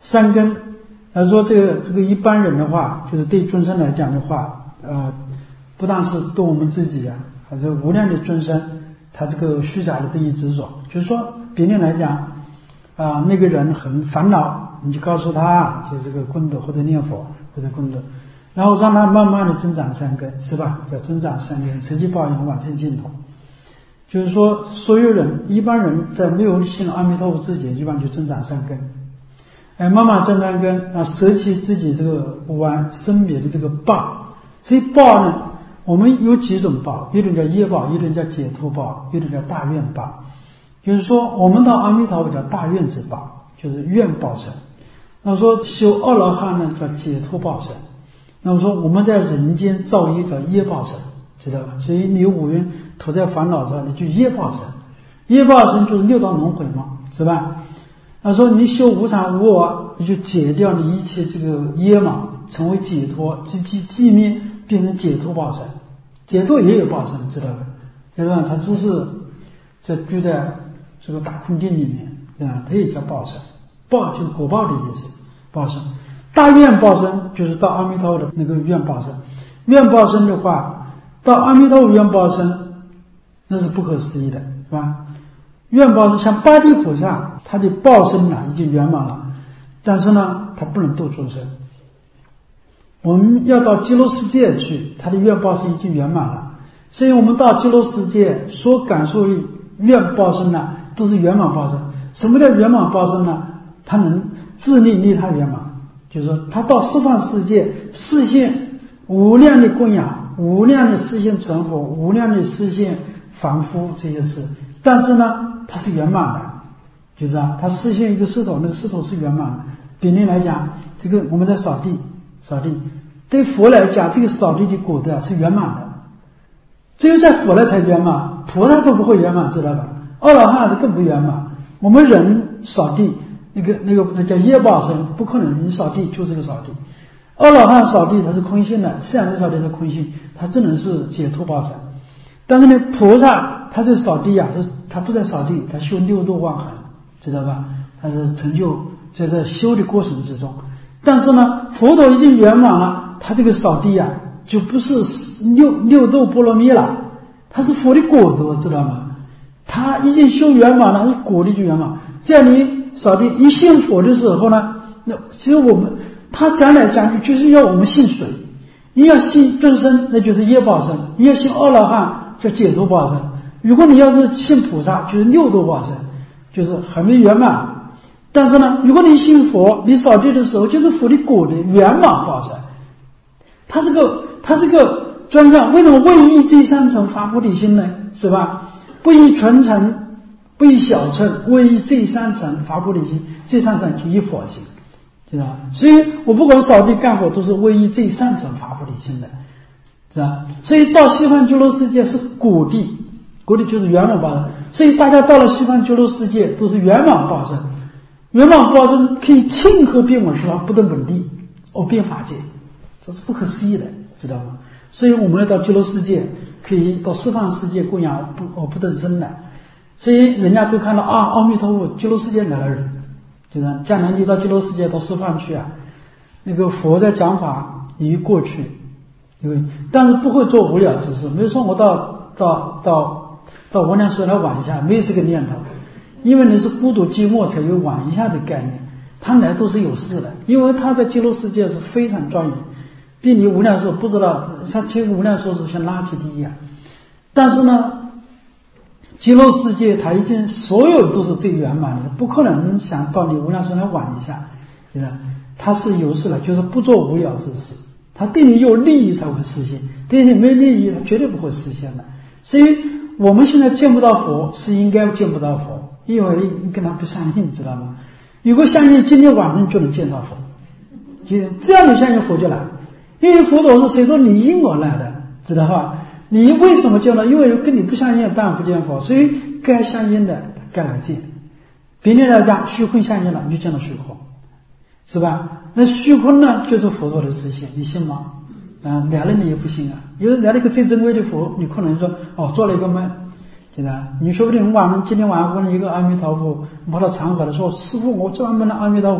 S1: 三根。他说这个一般人的话，就是对众生来讲的话，不但是对我们自己啊，还是无量的众生，他这个虚假的得以执着。就是说，别人来讲，那个人很烦恼，你就告诉他，就是这个功德或者念佛或者功德，然后让他慢慢的增长三根，是吧？要增长三根，实际报应往生净土。就是说，所有人一般人在没有信阿弥陀佛之前，一般就增长三根。慢慢增三根，舍弃自己这个生灭的这个报。所以报呢，我们有几种报，一种叫业报，一种叫解脱报，一种叫大愿报。就是说，我们到阿弥陀佛叫大愿之报，就是愿报身。那么说修阿罗汉呢，叫解脱报身。那么说我们在人间造业叫业报身，知道吧？所以你有五蕴吐在烦恼上，你就业报身。业报身就是六道轮回嘛，是吧？他说你修无常无我，你就解掉你一切这个业嘛，成为解脱，寂灭变成解脱报身。解脱也有报身，知道吧？对吧？它只是在居在这个大空定里面，对吧？它也叫报身。报就是果报的意思，报身。大愿报身就是到阿弥陀佛的那个愿报身。愿报身的话，到阿弥陀佛愿报身，那是不可思议的，是吧？愿报身像八地菩萨，他的报身呢已经圆满了，但是呢，他不能度众生。我们要到极乐世界去，他的愿报身已经圆满了，所以我们到极乐世界所感受的愿报身呢，都是圆满报身。什么叫圆满报身呢？他能自利利他圆满，就是说他到十方世界实现无量的供养，无量的实现成佛，无量的实现凡夫这些事。但是呢，它是圆满的，就是它实现一个石头，那个石头是圆满的。比例来讲，这个我们在扫地，对佛来讲，这个扫地的果德是圆满的，只有在佛来才圆满，菩萨都不会圆满，知道吧？阿罗汉更不圆满。我们人扫地，那叫业报身，不可能，你扫地就是个扫地。阿罗汉扫地它是空性的，自然的扫地是空性，它只能是解脱报身。但是呢，菩萨他在扫地他不在扫地，他修六度万行，知道吧？他是成就在这修的过程之中。但是呢，佛陀已经圆满了，他这个扫地就不是六度波罗蜜了，他是佛的果德，知道吗？他已经修圆满了，他果力就圆满。这样你扫地一信佛的时候呢，那其实他讲来讲去就是要我们信水。你要信众生，那就是业报身；你要信阿罗汉，叫解脱报身。如果你要是信菩萨，就是六度报身，就是还没圆满。但是呢，如果你信佛，你扫地的时候就是佛的果的圆满报身。它是个专项。为什么为益这三层发菩提心呢？是吧？不以纯诚，不以小乘，为益这三层发菩提心，这三层就以佛心。知道吧？所以我不管扫地干活都是为益这三层发菩提心的，是吧？所以到西方极乐世界是果地，果地就是圆满报身。所以大家到了西方极乐世界都是圆满报身，圆满报身可以庆贺变稳十方不得本地，变法界，这是不可思议的，知道吗？所以我们要到极乐世界，可以到十方世界供养不得生的，所以人家都看到阿弥陀佛极乐世界来了人。就是将来你到极乐世界到十方去那个佛在讲法你一过去，但是不会做无聊之事。没有说我到无量寿来玩一下，没有这个念头，因为你是孤独寂寞才有玩一下的概念。他来都是有事的，因为他在极乐世界是非常庄严，比你无量寿不知道，他听无量寿是像垃圾地一样。但是呢，极乐世界它已经所有都是最圆满的，不可能想到你无量寿来玩一下，对吧？它是有事了，就是不做无聊之事。它对你有利益才会实现，对你没利益它绝对不会实现的。所以我们现在见不到佛是应该见不到佛，因为你跟他不相信，知道吗？如果相信今天晚上就能见到佛，就只要你相信佛就来，因为佛陀是随着你因而来的，知道吧？你为什么见了？因为跟你不相应，当然不见佛。所以该相应的该来见。别人来讲虚空相应了，你就见到虚空，是吧？那虚空呢，就是佛陀的实现，你信吗？来了你也不信啊。有人来了一个最珍贵的佛，你可能说做了一个梦，对吧？你说不定今天晚上问一个阿弥陀佛，跑到长河的说，师父，我做完梦了阿弥陀佛，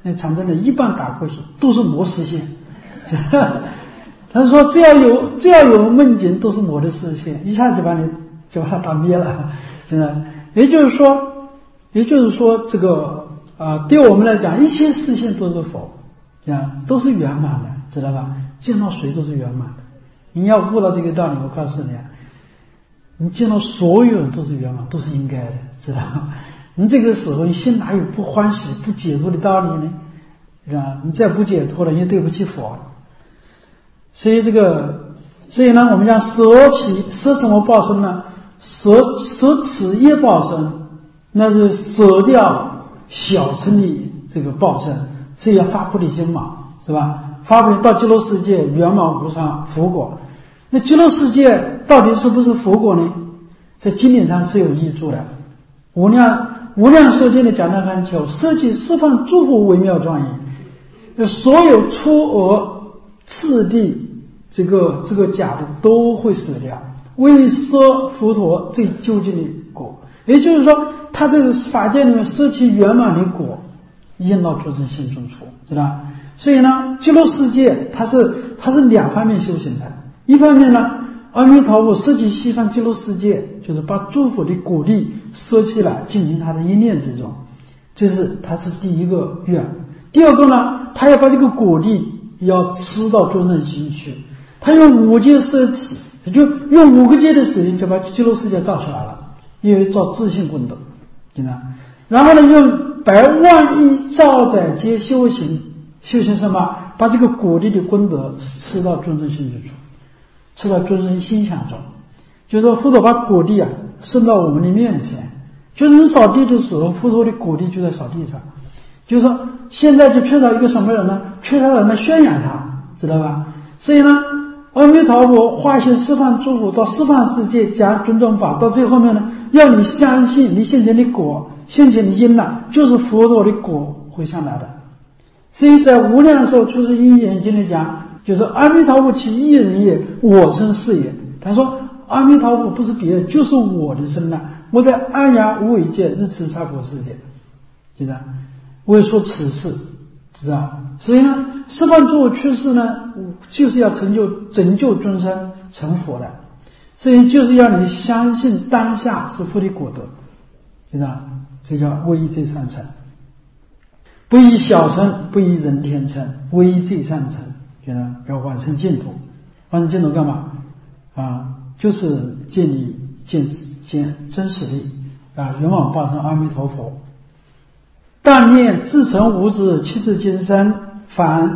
S1: 那长针的一棒打过去都是魔视线。他说只要有梦境都是魔的视线，一下就把它打灭了。现在也就是说这个对我们来讲，一切视线都是佛，都是圆满的，知道吧？见到谁都是圆满的。你要悟到这个道理，我告诉你你见到所有人都是圆满，都是应该的，知道吗？你这个时候你心哪有不欢喜不解脱的道理呢？你再不解脱了，也对不起佛。所以呢，我们讲舍什么报身呢？舍此业报身，那是舍掉小乘的这个报身，所以要发菩提心嘛，是吧？发菩提到极乐世界圆满无上佛果。那极乐世界到底是不是佛果呢？在经典上是有译注的。无量寿经的讲得很久，舍弃十方诸佛微妙庄严，所有粗恶次第这个假的都会舍掉，为舍佛陀最究竟的果。也就是说，他这个法界里面舍弃圆满的果，应到诸生心中处，知道吧？所以呢，极乐世界它是两方面修行的。一方面呢，阿弥陀佛舍弃西方极乐世界，就是把诸佛的果力舍弃了，进行他的一念之中，他是第一个愿。第二个呢，他要把这个果力要吃到众生心去，他用五界舍弃，就用5个界的时间就把极乐世界造出来了，因为造自性功德，知道？然后呢，用100万亿兆载皆修行什么？把这个果力的功德吃到众生心之处，吃到众生心想中。就是说佛陀把果地伸到我们的面前，就是你扫地的时候，佛陀的果地就在扫地上。就是说现在就缺少一个什么人呢？缺少人来宣扬他，知道吧？所以呢，阿弥陀佛化现十方诸佛到十方世界讲种种法，到最后面呢，要你相信你现前的果，现前的因就是佛陀的果会上来的。所以在无量寿出世因缘经里讲，就是阿弥陀佛其一人也，我身是也。他说阿弥陀佛不是别人，就是我的身我在安阳无为界日持娑婆世界，就这样，我也说此事，知道？所以呢，十方诸佛去世呢，就是要拯救众生成佛的，所以就是要你相信当下是佛的果德，知道？这叫唯一最上乘，不以小乘，不以人天乘，唯一最上乘，觉得要完成净土。完成净土干嘛？就是建立真实力圆满报身阿弥陀佛。但念自成无子，七字金身，凡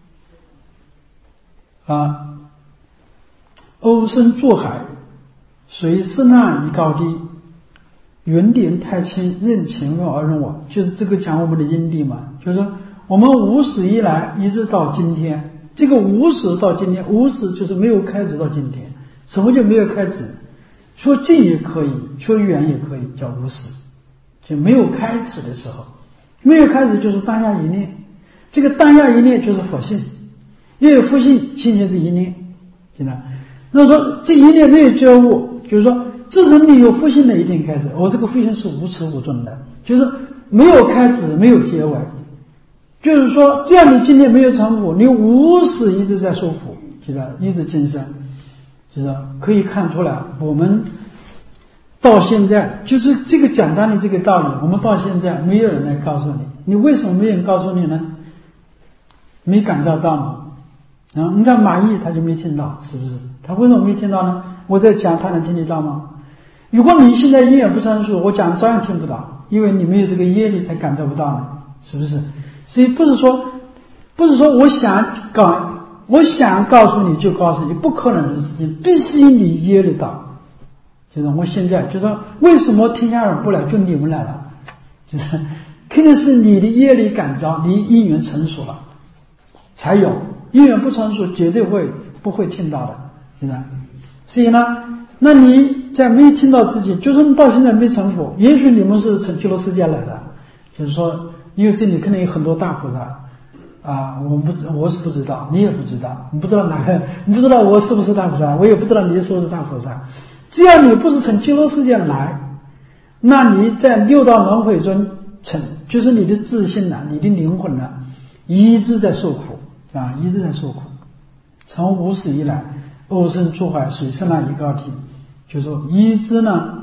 S1: 欧身作海，随世难以高低，云顶太清，任情用而容我。就是这个讲我们的因地嘛，就是说我们无始以来一直到今天，这个无始到今天，无始就是没有开始到今天。什么叫没有开始？说近也可以，说远也可以，叫无始，就没有开始的时候。没有开始就是当下一念，这个当下一念就是佛性，越有佛性，性就是一念，知道？那说这一念没有觉悟，就是说自从你有佛性的一念开始，我这个佛性是无始无终的，就是没有开始，没有结尾。就是说这样你今天没有成佛，你无始一直在受苦，知道？一直今生，就是可以看出来我们到现在就是这个简单的这个道理，我们到现在没有人来告诉你，你为什么没有人告诉你呢？没感召到吗？你看马毅他就没听到，是不是？他为什么没听到呢？我在讲他能听得到吗？如果你现在业不成熟，我讲照样听不到，因为你没有这个业力才感召不到呢，是不是？所以不是说我想告诉你就告诉你，不可能的事情，必须你业力到。就是我现在就说为什么天下人不来，就你们来了，就是肯定是你的业力感召，你因缘成熟了才有，因缘不成熟绝对不会听到的，是吧？所以呢，那你在没听到自己，就算到现在没成佛，也许你们是从极乐世界来的，就是说因为这里肯定有很多大菩萨我是不知道，你也不知道，你不知道哪个，你不知道我是不是大菩萨，我也不知道你是不是大菩萨。只要你不是从极乐世界来，那你在六道轮回中就是你的自信呢，你的灵魂呢，一直在受苦啊，一直在受苦。从无始以来，欧生出海，水是那一个体，就是说一直呢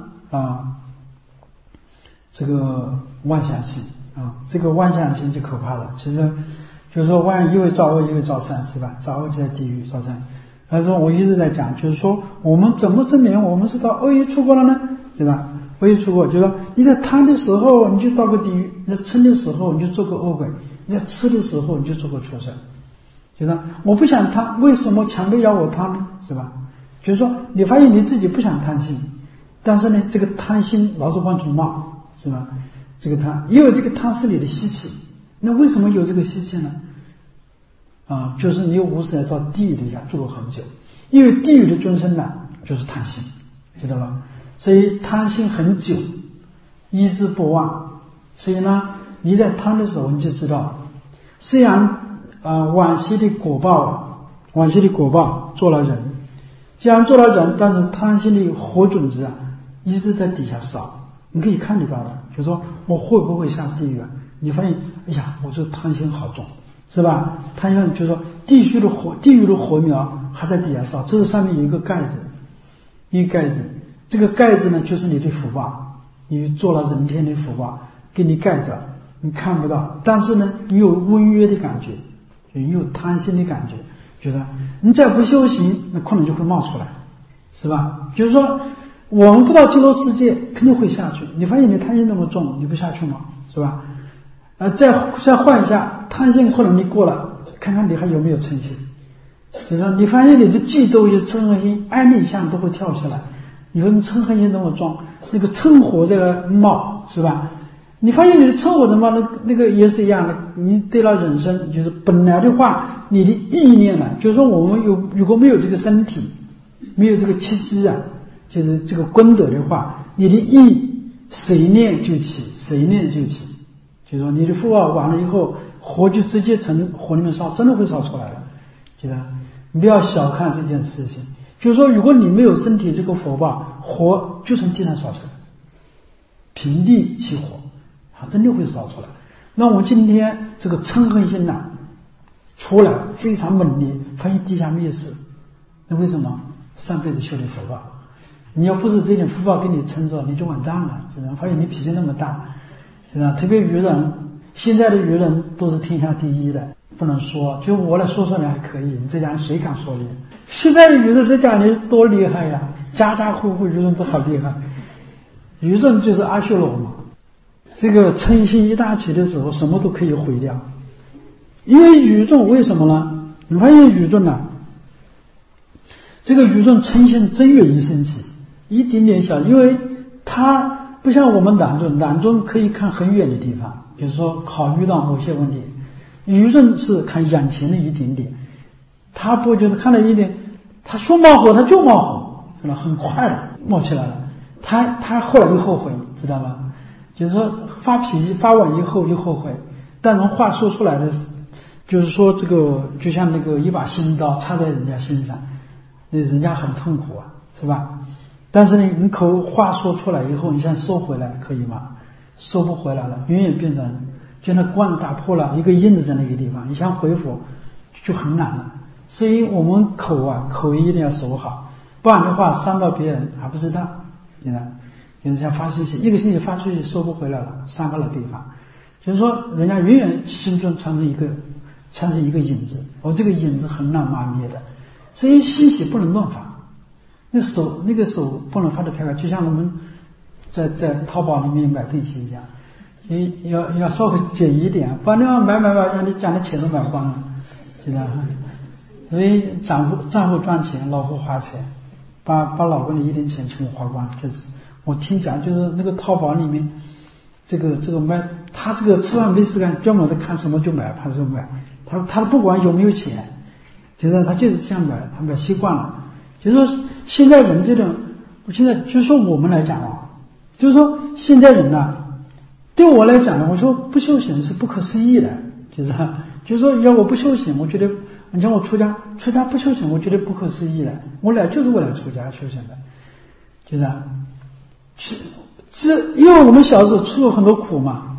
S1: 这个妄想心啊，这个妄想心就可怕了。其实就是说一味造恶，一味造善，是吧？造恶就在地狱，造善。他说我一直在讲，就是说我们怎么证明我们是到恶业出过了呢？对吧？恶业出过，就是说你在贪的时候你就到个地狱，你在嗔的时候你就做个恶鬼，你在吃的时候你就做个畜生。就是我不想贪，为什么强迫要我贪呢？是吧？就是说你发现你自己不想贪心，但是呢这个贪心老是往出冒，是吧？这个贪，因为这个贪是你的习气，那为什么有这个习气呢？就是你有无始来到地狱底下住过很久，因为地狱的众生呢就是贪心，知道吧？所以贪心很久，一直不忘。所以呢你在贪的时候你就知道，虽然往昔的果报做了人，既然做了人，但是贪心的火种子一直在底下烧，你可以看得到的。就是说我会不会下地狱啊？你发现哎呀，我这贪心好重，是吧？贪心就是说地狱的火苗还在底下烧，这是上面有一个盖子，这个盖子呢就是你的福报，你做了人天的福报给你盖着，你看不到，但是呢你有温约的感觉，你有贪心的感觉，觉得你再不修行那可能就会冒出来，是吧？就是说我们不到极乐世界肯定会下去，你发现你贪心那么重，你不下去吗？是吧？再换一下，贪心可能你过了，看看你还有没有嗔心。就是说你发现你的嫉妒与嗔恨心爱逆相都会跳下来，你说你嗔恨心那么重，那个嗔火这个冒，是吧？你发现你的嗔火的冒，那个也是一样的。你对了人生，就是本来的话你的意念呢，就是说我们如果没有这个身体，没有这个气机就是这个功德的话，你的意谁念就起，就是说你的福报完了以后，火就直接从火里面烧，真的会烧出来的。觉得你不要小看这件事情，就是说如果你没有身体这个福报，火就从地上烧出来，平地起火，它真的会烧出来。那我们今天这个嗔恨心出来非常猛烈，发现地下没有事，那为什么？上辈子修的福报。你要不是这点福报给你撑着，你就完蛋了。只能发现你脾气那么大，是吧？特别愚人，现在的愚人都是天下第一的，不能说，就我来说你还可以，你这家人谁敢说你？现在的愚人这家人多厉害呀，家家户户愚人都好厉害。愚人就是阿修罗嘛。这个嗔心一大起的时候，什么都可以毁掉。因为愚众为什么呢？你发现愚众这个愚众嗔心真愿意升起，一点点小，因为他不像我们懒众可以看很远的地方，比如说考虑到某些问题，愚众是看眼前的一点点，他不就是看了一点，他说冒火他就冒火，真的很快的冒起来了，他后来又后悔，知道吗？就是说发脾气发完以后又后悔，但从话说出来的，就是说这个就像那个一把新刀插在人家心上，人家很痛苦是吧？但是你口话说出来以后，你想收回来可以吗？收不回来了，永远变成就那罐子打破了，一个印子在那个地方，你想恢复就很难了。所以我们口一定要守好，不然的话伤到别人还不知道。有人想发信息，一个信息发出去收不回来了，伤害了对方，就是说人家永远心中产生一个影子，这个影子很难抹灭的。所以信息不能乱发，那个手不能发得太快，就像我们在淘宝里面买东西一样，要稍微简一点，不然的话买，让你讲的钱都买光了，知道吗？所以账户赚钱，老婆花钱，把老公的一点钱全部花光，就是我听讲，就是那个淘宝里面，这个卖，他这个吃饭没事干，专门在看什么就买，怕什么买，他不管有没有钱。就是他就是这样买，他买习惯了。就是说现在人这种，现在就是说我们来讲就是说现在人对我来讲呢，我说不修行是不可思议的，就是说要我不修行，我觉得你像我出家不修行，我觉得不可思议的。我就是为了出家修行的，就是因为我们小时候出了很多苦嘛，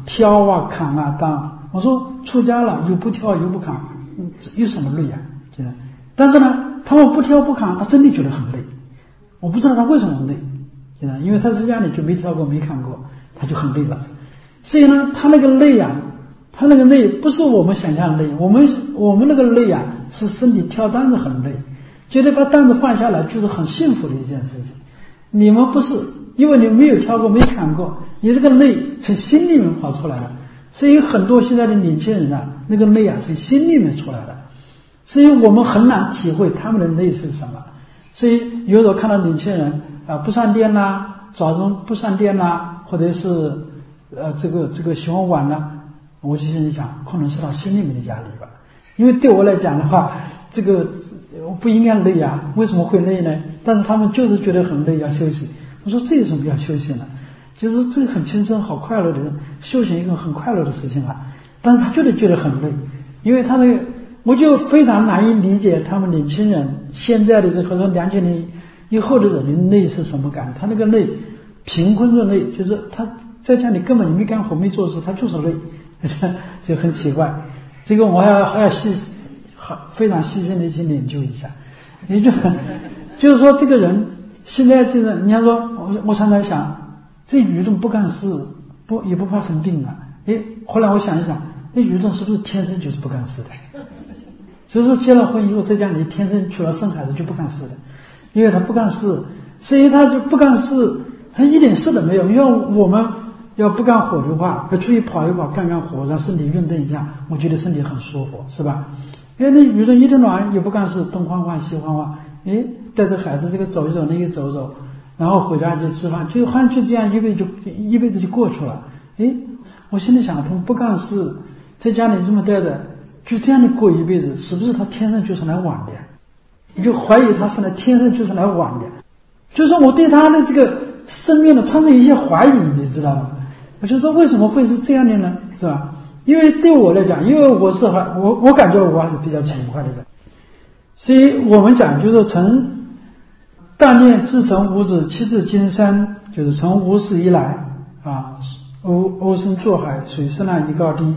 S1: 挑啊、砍啊、当。我说出家了又不挑又不砍，有什么累啊？觉得，但是呢，他们不挑不砍，他真的觉得很累。我不知道他为什么累，觉得，因为他在家里就没挑过、没砍过，他就很累了。所以呢，他那个累啊，他那个累不是我们想象的累，我们那个累啊，是身体挑担子很累，觉得把担子放下来就是很幸福的一件事情。你们不是，因为你没有挑过、没砍过，你这个累从心里面跑出来的。所以很多现在的年轻人啊，那个累啊，从心里面出来的。所以我们很难体会他们的累是什么。所以有时候看到年轻人不上店啦，早晨不上店啦，或者是这个喜欢玩啦，我就心里想，可能是他心里面的压力吧。因为对我来讲的话，这个我不应该累啊，为什么会累呢？但是他们就是觉得很累，要休息。我说这有什么要休息呢？就是说这个很轻松好快乐的修行，一个很快乐的事情啊，但是他觉得很累，因为他那个我就非常难以理解他们年轻人现在的或者2000年以后的人的累是什么感。他那个累贫困的累，就是他在家里根本没干活没做事，他就是累，就很奇怪。这个我还要非常细心的去研究一下。也就是说这个人现在就是人家说我常常想，这愚钝不干事，也不怕生病啊。后来我想一想，那愚钝是不是天生就是不干事的？所以说结了婚以后在家里天生除了生孩子就不干事的，因为他不干事，所以他就不干事，他一点事都没有。因为我们要不干活的话，要出去跑一跑，干活，让身体运动一下，我觉得身体很舒服，是吧？因为那愚钝一天到晚也不干事，东晃晃西晃晃，带着孩子这个走一走，那个走走。然后回家就吃饭，就好像就这样一辈子就过去了。我心里想，他们不干事，在家里这么待着，就这样的过一辈子，是不是他天生就是来玩的？你就怀疑他是天生就是来玩的。就是我对他的这个生命的产生一些怀疑，你知道吗？我就说为什么会是这样的呢？是吧？因为对我来讲，因为我感觉我还是比较勤快的人，所以我们讲就是从大念至诚无子，七字金山，就是从无始以来啊，欧生作海，水是那一高低。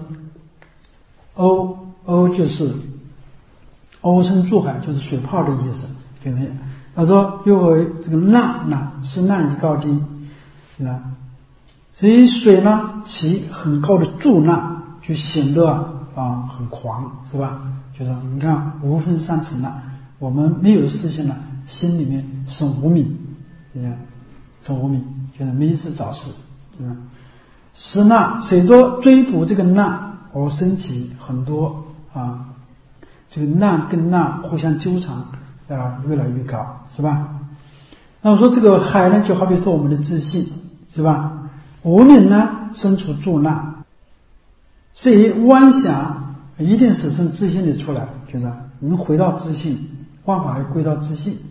S1: 欧就是欧生作海，就是水泡的意思。就是他说又为这个浪是那一高低啊，所以水呢起很高的助浪，就显得很狂，是吧？就是你看无分三尘了，我们没有事情了，心里面是无明，是无明，就是没事找事，是那随着追捕这个难而升起很多这个难跟难互相纠缠越来越高，是吧？那我说这个海呢，就好比是我们的自信，是吧？无明呢身处助难，所以妄想一定是从自信里出来，就是能回到自信，万法要归到自信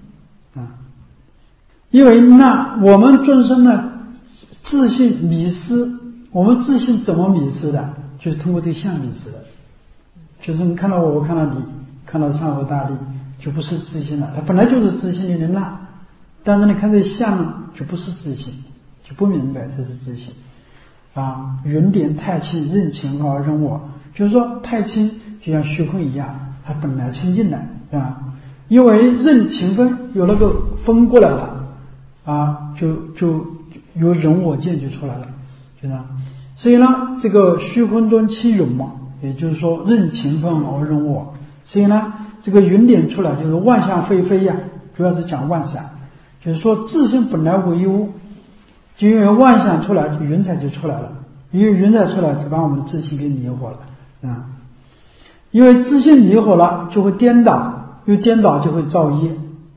S1: 因为那我们众生呢自信迷失，我们自信怎么迷失的？就是通过对象迷失的。就是你看到我看到你，看到山河大地，就不是自信了，它本来就是自信里的那，但是你看这相呢，就不是自信，就不明白这是自信云点太清，任情而人我，就是说太清就像虚空一样，它本来清净的因为任情分有那个分过来了就有人我见就出来了，就这样。所以呢，这个虚空中其永嘛，也就是说任情分而人我。所以呢，这个云点出来就是万象非非呀，主要是讲万象，就是说自性本来无一物，就因为万象出来，云彩就出来了，因为云彩出来就把我们的自性给迷惑了因为自性迷惑了，就会颠倒，又颠倒就会造业。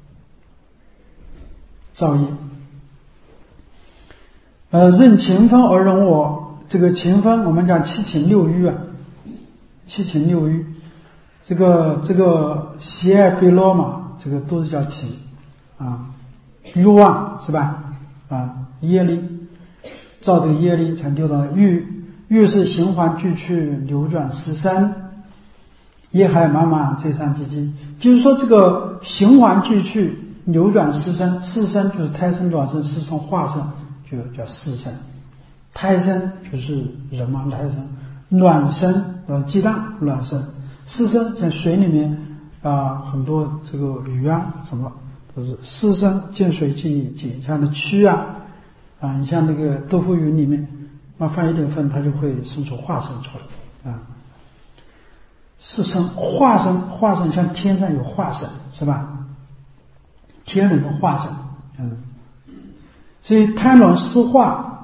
S1: 任情分而人我，这个情分我们讲七情六欲七情六欲，这个喜爱悲乐嘛，这个都是叫情欲望是吧？业力，造这个业力才丢到欲是循环俱去，流转失生，业海满满，罪上积积。就是说这个循环俱去，流转失生，失生就是胎生、卵生、湿生、化生，就叫四生胎生就是人嘛，胎生。卵生，鸡蛋卵生。湿生像水里面很多这个鱼啊什么都是湿生，见水即像那蛆你像那个豆腐鱼里面放一点粪，它就会生出化生出来湿生化生像天上有化生是吧？天人的化生所以胎卵湿化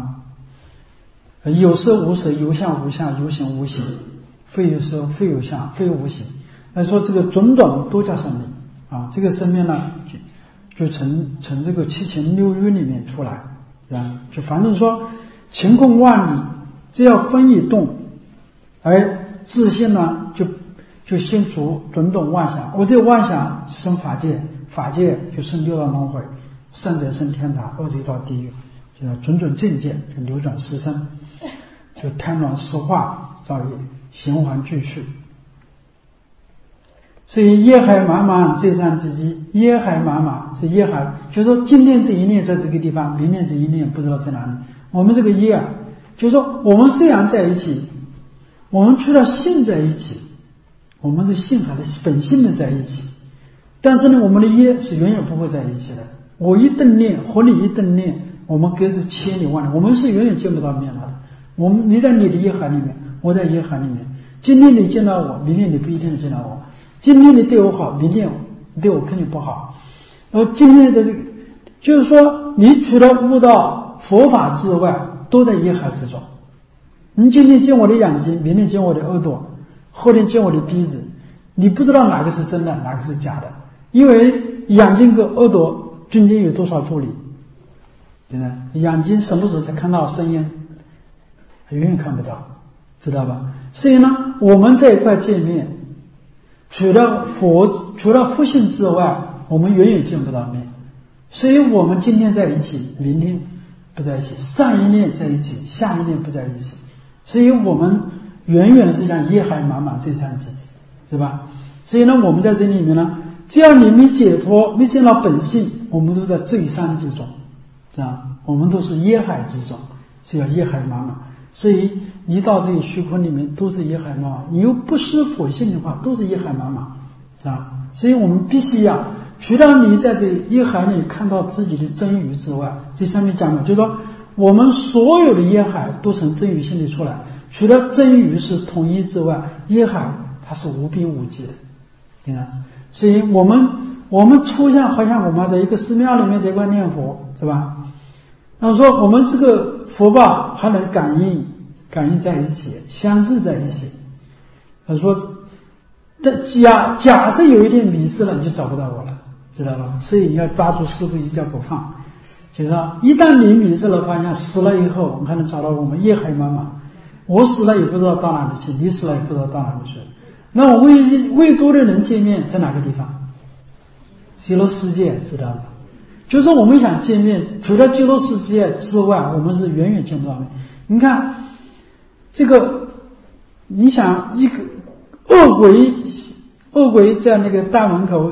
S1: 有色无色，有相无相，有形无形，非有色非有相，非无形。说这个种种都叫生命这个生命呢就从这个七情六欲里面出来就反正说晴空万里，只要风一动，而自信呢就现出种种妄想，我这个妄想生法界，法界就生六道轮回，善者生天堂，恶者到地狱，就叫种种境界就流转湿生，就胎卵湿化造业，循环继续。所以业海茫茫，这善之机，业海茫茫，这业海就是说今天这一念在这个地方，明天这一念不知道在哪里。我们这个业就是说我们虽然在一起，我们除了性在一起，我们的性还是本性的在一起，但是呢我们的业是永远不会在一起的。我一顿念和你一顿念，我们隔着千里万里，我们是永远见不到面的。你在你的业海里面，我在业海里面，今天你见到我，明天你不一定见到我，今天你对我好，明天你对我肯定不好。今天的这个就是说你除了悟到佛法之外，都在业海之中。你今天见我的眼睛，明天见我的耳朵，后天见我的鼻子，你不知道哪个是真的，哪个是假的，因为眼睛跟耳朵中间有多少距离？眼睛什么时候才看到声音？永远看不到，知道吧？所以呢，我们在一块见面，除了佛性之外，我们永远见不到面。所以我们今天在一起，明天不在一起，上一念在一起，下一念不在一起。所以我们远远是像业海茫茫，这三自己，是吧？所以呢，我们在这里面呢，只要你没解脱，没见到本性，我们都在罪山之中，这样我们都是业海之中，是叫业海茫茫。所以你到这个虚空里面都是业海茫茫，你又不失佛性的话，都是业海茫茫所以我们必须除了你在这业海里看到自己的真如之外，这上面讲的就是说我们所有的业海都从真如心里出来，除了真如是统一之外，业海它是无边无际的。所以我们出现好像我们在一个寺庙里面在一块念佛，是吧？然后说我们这个佛报还能感应在一起，相似在一起。他说假设有一天迷失了，你就找不到我了，知道吧？所以要抓住师父一脚不放，就是说一旦你迷失了方向，死了以后我们还能找到我们业海茫茫。我死了也不知道到哪里去，你死了也不知道到哪里去。那我唯独的人见面在哪个地方？极乐世界，知道吗？就是说我们想见面，除了极乐世界之外，我们是远远见不到面。你看这个，你想一个恶鬼在那个大门口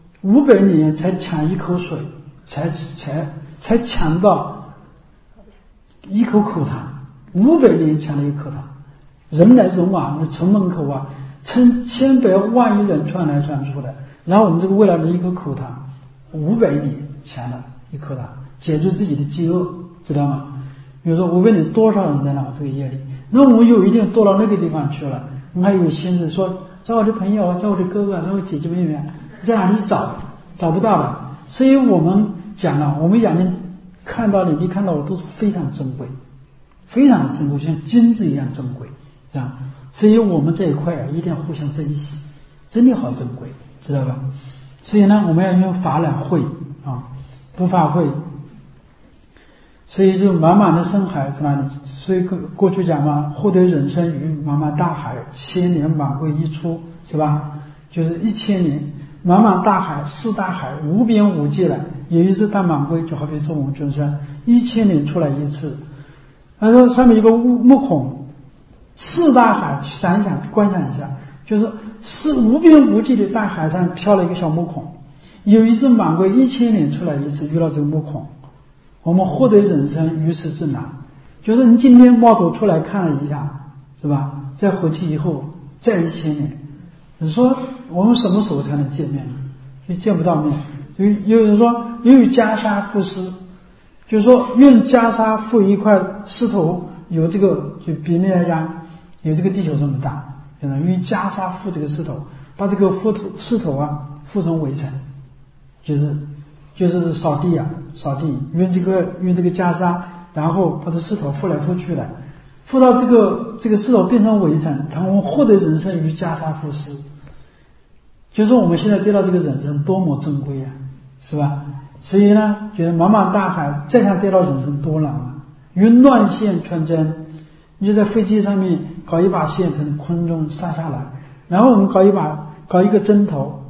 S1: 500年才抢一口水，才抢到一口口糖，500年抢了一口糖。人来人往，那城门口成千百万亿人传来传出的，然后我们这个为了一口口糖，500年抢了一口糖，解决自己的饥饿，知道吗？比如说500年多少人在那这个夜里，那我们有一天到了那个地方去了，我们还有心思说找我的朋友，找我的哥哥，找我姐姐妹妹，在哪里找不到了。所以我们讲了，我们眼睛看到你看到我都是非常珍贵，非常的珍贵，像金子一样珍贵，这样。所以我们这一块一定要互相珍惜，真的好珍贵，知道吧？所以呢，我们要用法来会不发会。所以就茫茫的深海在哪里？所以过去讲嘛，获得人生于茫茫大海，千年满归一出，是吧？就是1000年，茫茫大海，四大海无边无际的，有一次大满归，就好比说我们众生1000年出来一次。他说上面有个木孔，四大海想一想，观想一下，就是是无边无际的大海上飘了一个小木孔，有一次满归1000年出来一次，遇到这个木孔。我们获得人生于此之难， 就是你今天冒头出来看了一下，是吧？再回去以后再1000年，你说我们什么时候才能见面呢？就见不到面。就有人说由于袈裟覆尸，就是说用袈裟覆一块石头，有这个就比那样有这个地球这么大，用袈裟覆这个石头，把这个石头啊覆成围城，就是扫地啊，扫地用这个袈裟，然后把这石头覆来覆去的，覆到这个石头变成围城，他们获得人生于袈裟覆尸。就是说我们现在得到这个人生多么珍贵啊，是吧？所以呢，觉得茫茫大海再想得到人生多难啊！云乱线穿针，你就在飞机上面搞一把线从空中撒下来，然后我们搞一个针头，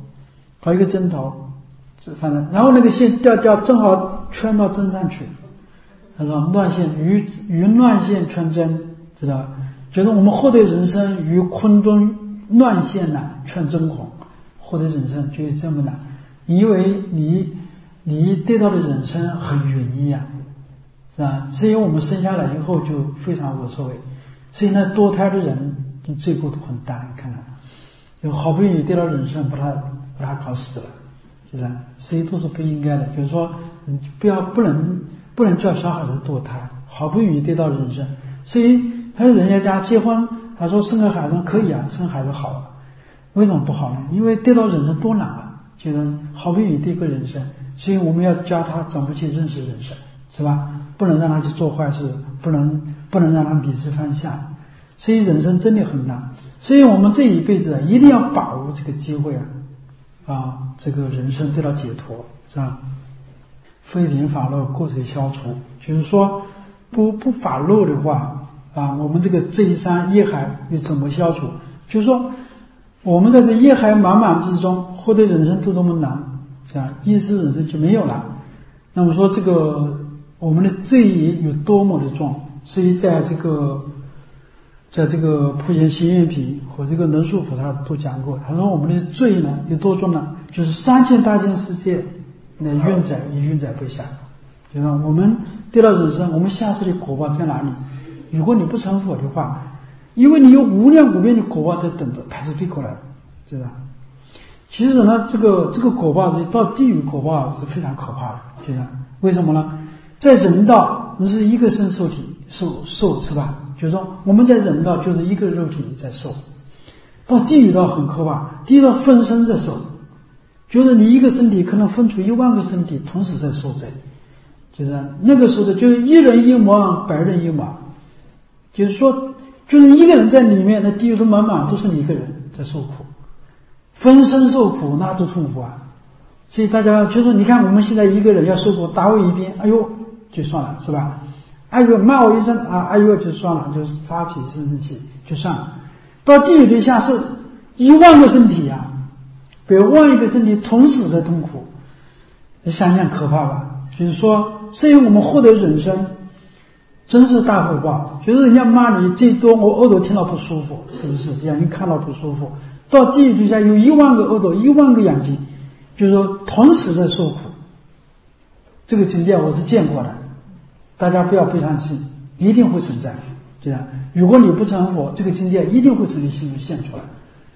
S1: 反正然后那个线掉正好穿到针上去。他说乱线云乱线穿针，知道吧？就是我们获得人生于空中乱线呢穿针孔，获得人生就是这么难，因为你得到的人生很容易啊，是吧？所以我们生下来以后就非常无所谓。所以呢，堕胎的人罪过都很大，你看看，就好不容易得到人生，把他搞死了，是不是？所以都是不应该的。就是说，不能叫小孩子堕胎，好不容易得到人生。所以他说人家结婚，他说生个孩子可以啊，生孩子好啊，为什么不好呢？因为得到人生多难啊，觉得好不容易得个人生。所以我们要教他怎么去认识人生，是吧？不能让他去做坏事，不能让他迷失方向。所以人生真的很难，所以我们这一辈子一定要把握这个机会啊，这个人生得到解脱，是吧？非品法漏，过谁消除？就是说，不法漏的话啊，我们这个这一山业海又怎么消除？就是说，我们在这业海茫茫之中，获得人生都这么难。一世人生就没有了。那么说这个我们的罪业有多么的重，所以在这个普贤行愿品和这个能树菩萨都讲过，他说我们的罪呢有多重呢？就是3000大千世界那运载也运载不下。就是我们得到人生，我们下世的果报在哪里？如果你不成佛的话，因为你有无量无边的果报在等着排着队过来，知道？其实呢，这个果报到地狱果报是非常可怕的，就是为什么呢？在人道那是一个身受体受是吧？就是说我们在人道就是一个肉体在受，到地狱道很可怕，地狱道分身在受，就是你一个身体可能分出10000个身体同时在受罪，就是那个时候的就是一人一魔，百人一魔，就是说就是一个人在里面，那地狱都满满都是你一个人在受苦。分身受苦那多痛苦啊！所以大家就说，你看我们现在一个人要受苦，打我一鞭，哎呦就算了，是吧？哎呦骂我一声啊，哎呦就算了，就是发脾气生气就算了。到地狱底下是10000个身体啊，比如10000个身体同时在痛苦，你想想可怕吧？就是说，所以我们获得人生真是大福报。就是人家骂你最多，我耳朵听到不舒服，是不是？眼睛看到不舒服。到地狱底下有10000个耳朵，10000个眼睛，就是说同时在受苦。这个境界我是见过的，大家不要不相信，一定会存在。对吧？如果你不成佛，这个境界一定会从你心中现出来。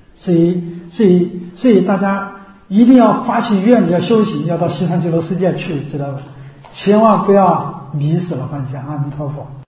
S1: 所以大家一定要发起愿力，要修行，要到西方极乐世界去，知道吧？千万不要迷失了方向。阿弥陀佛。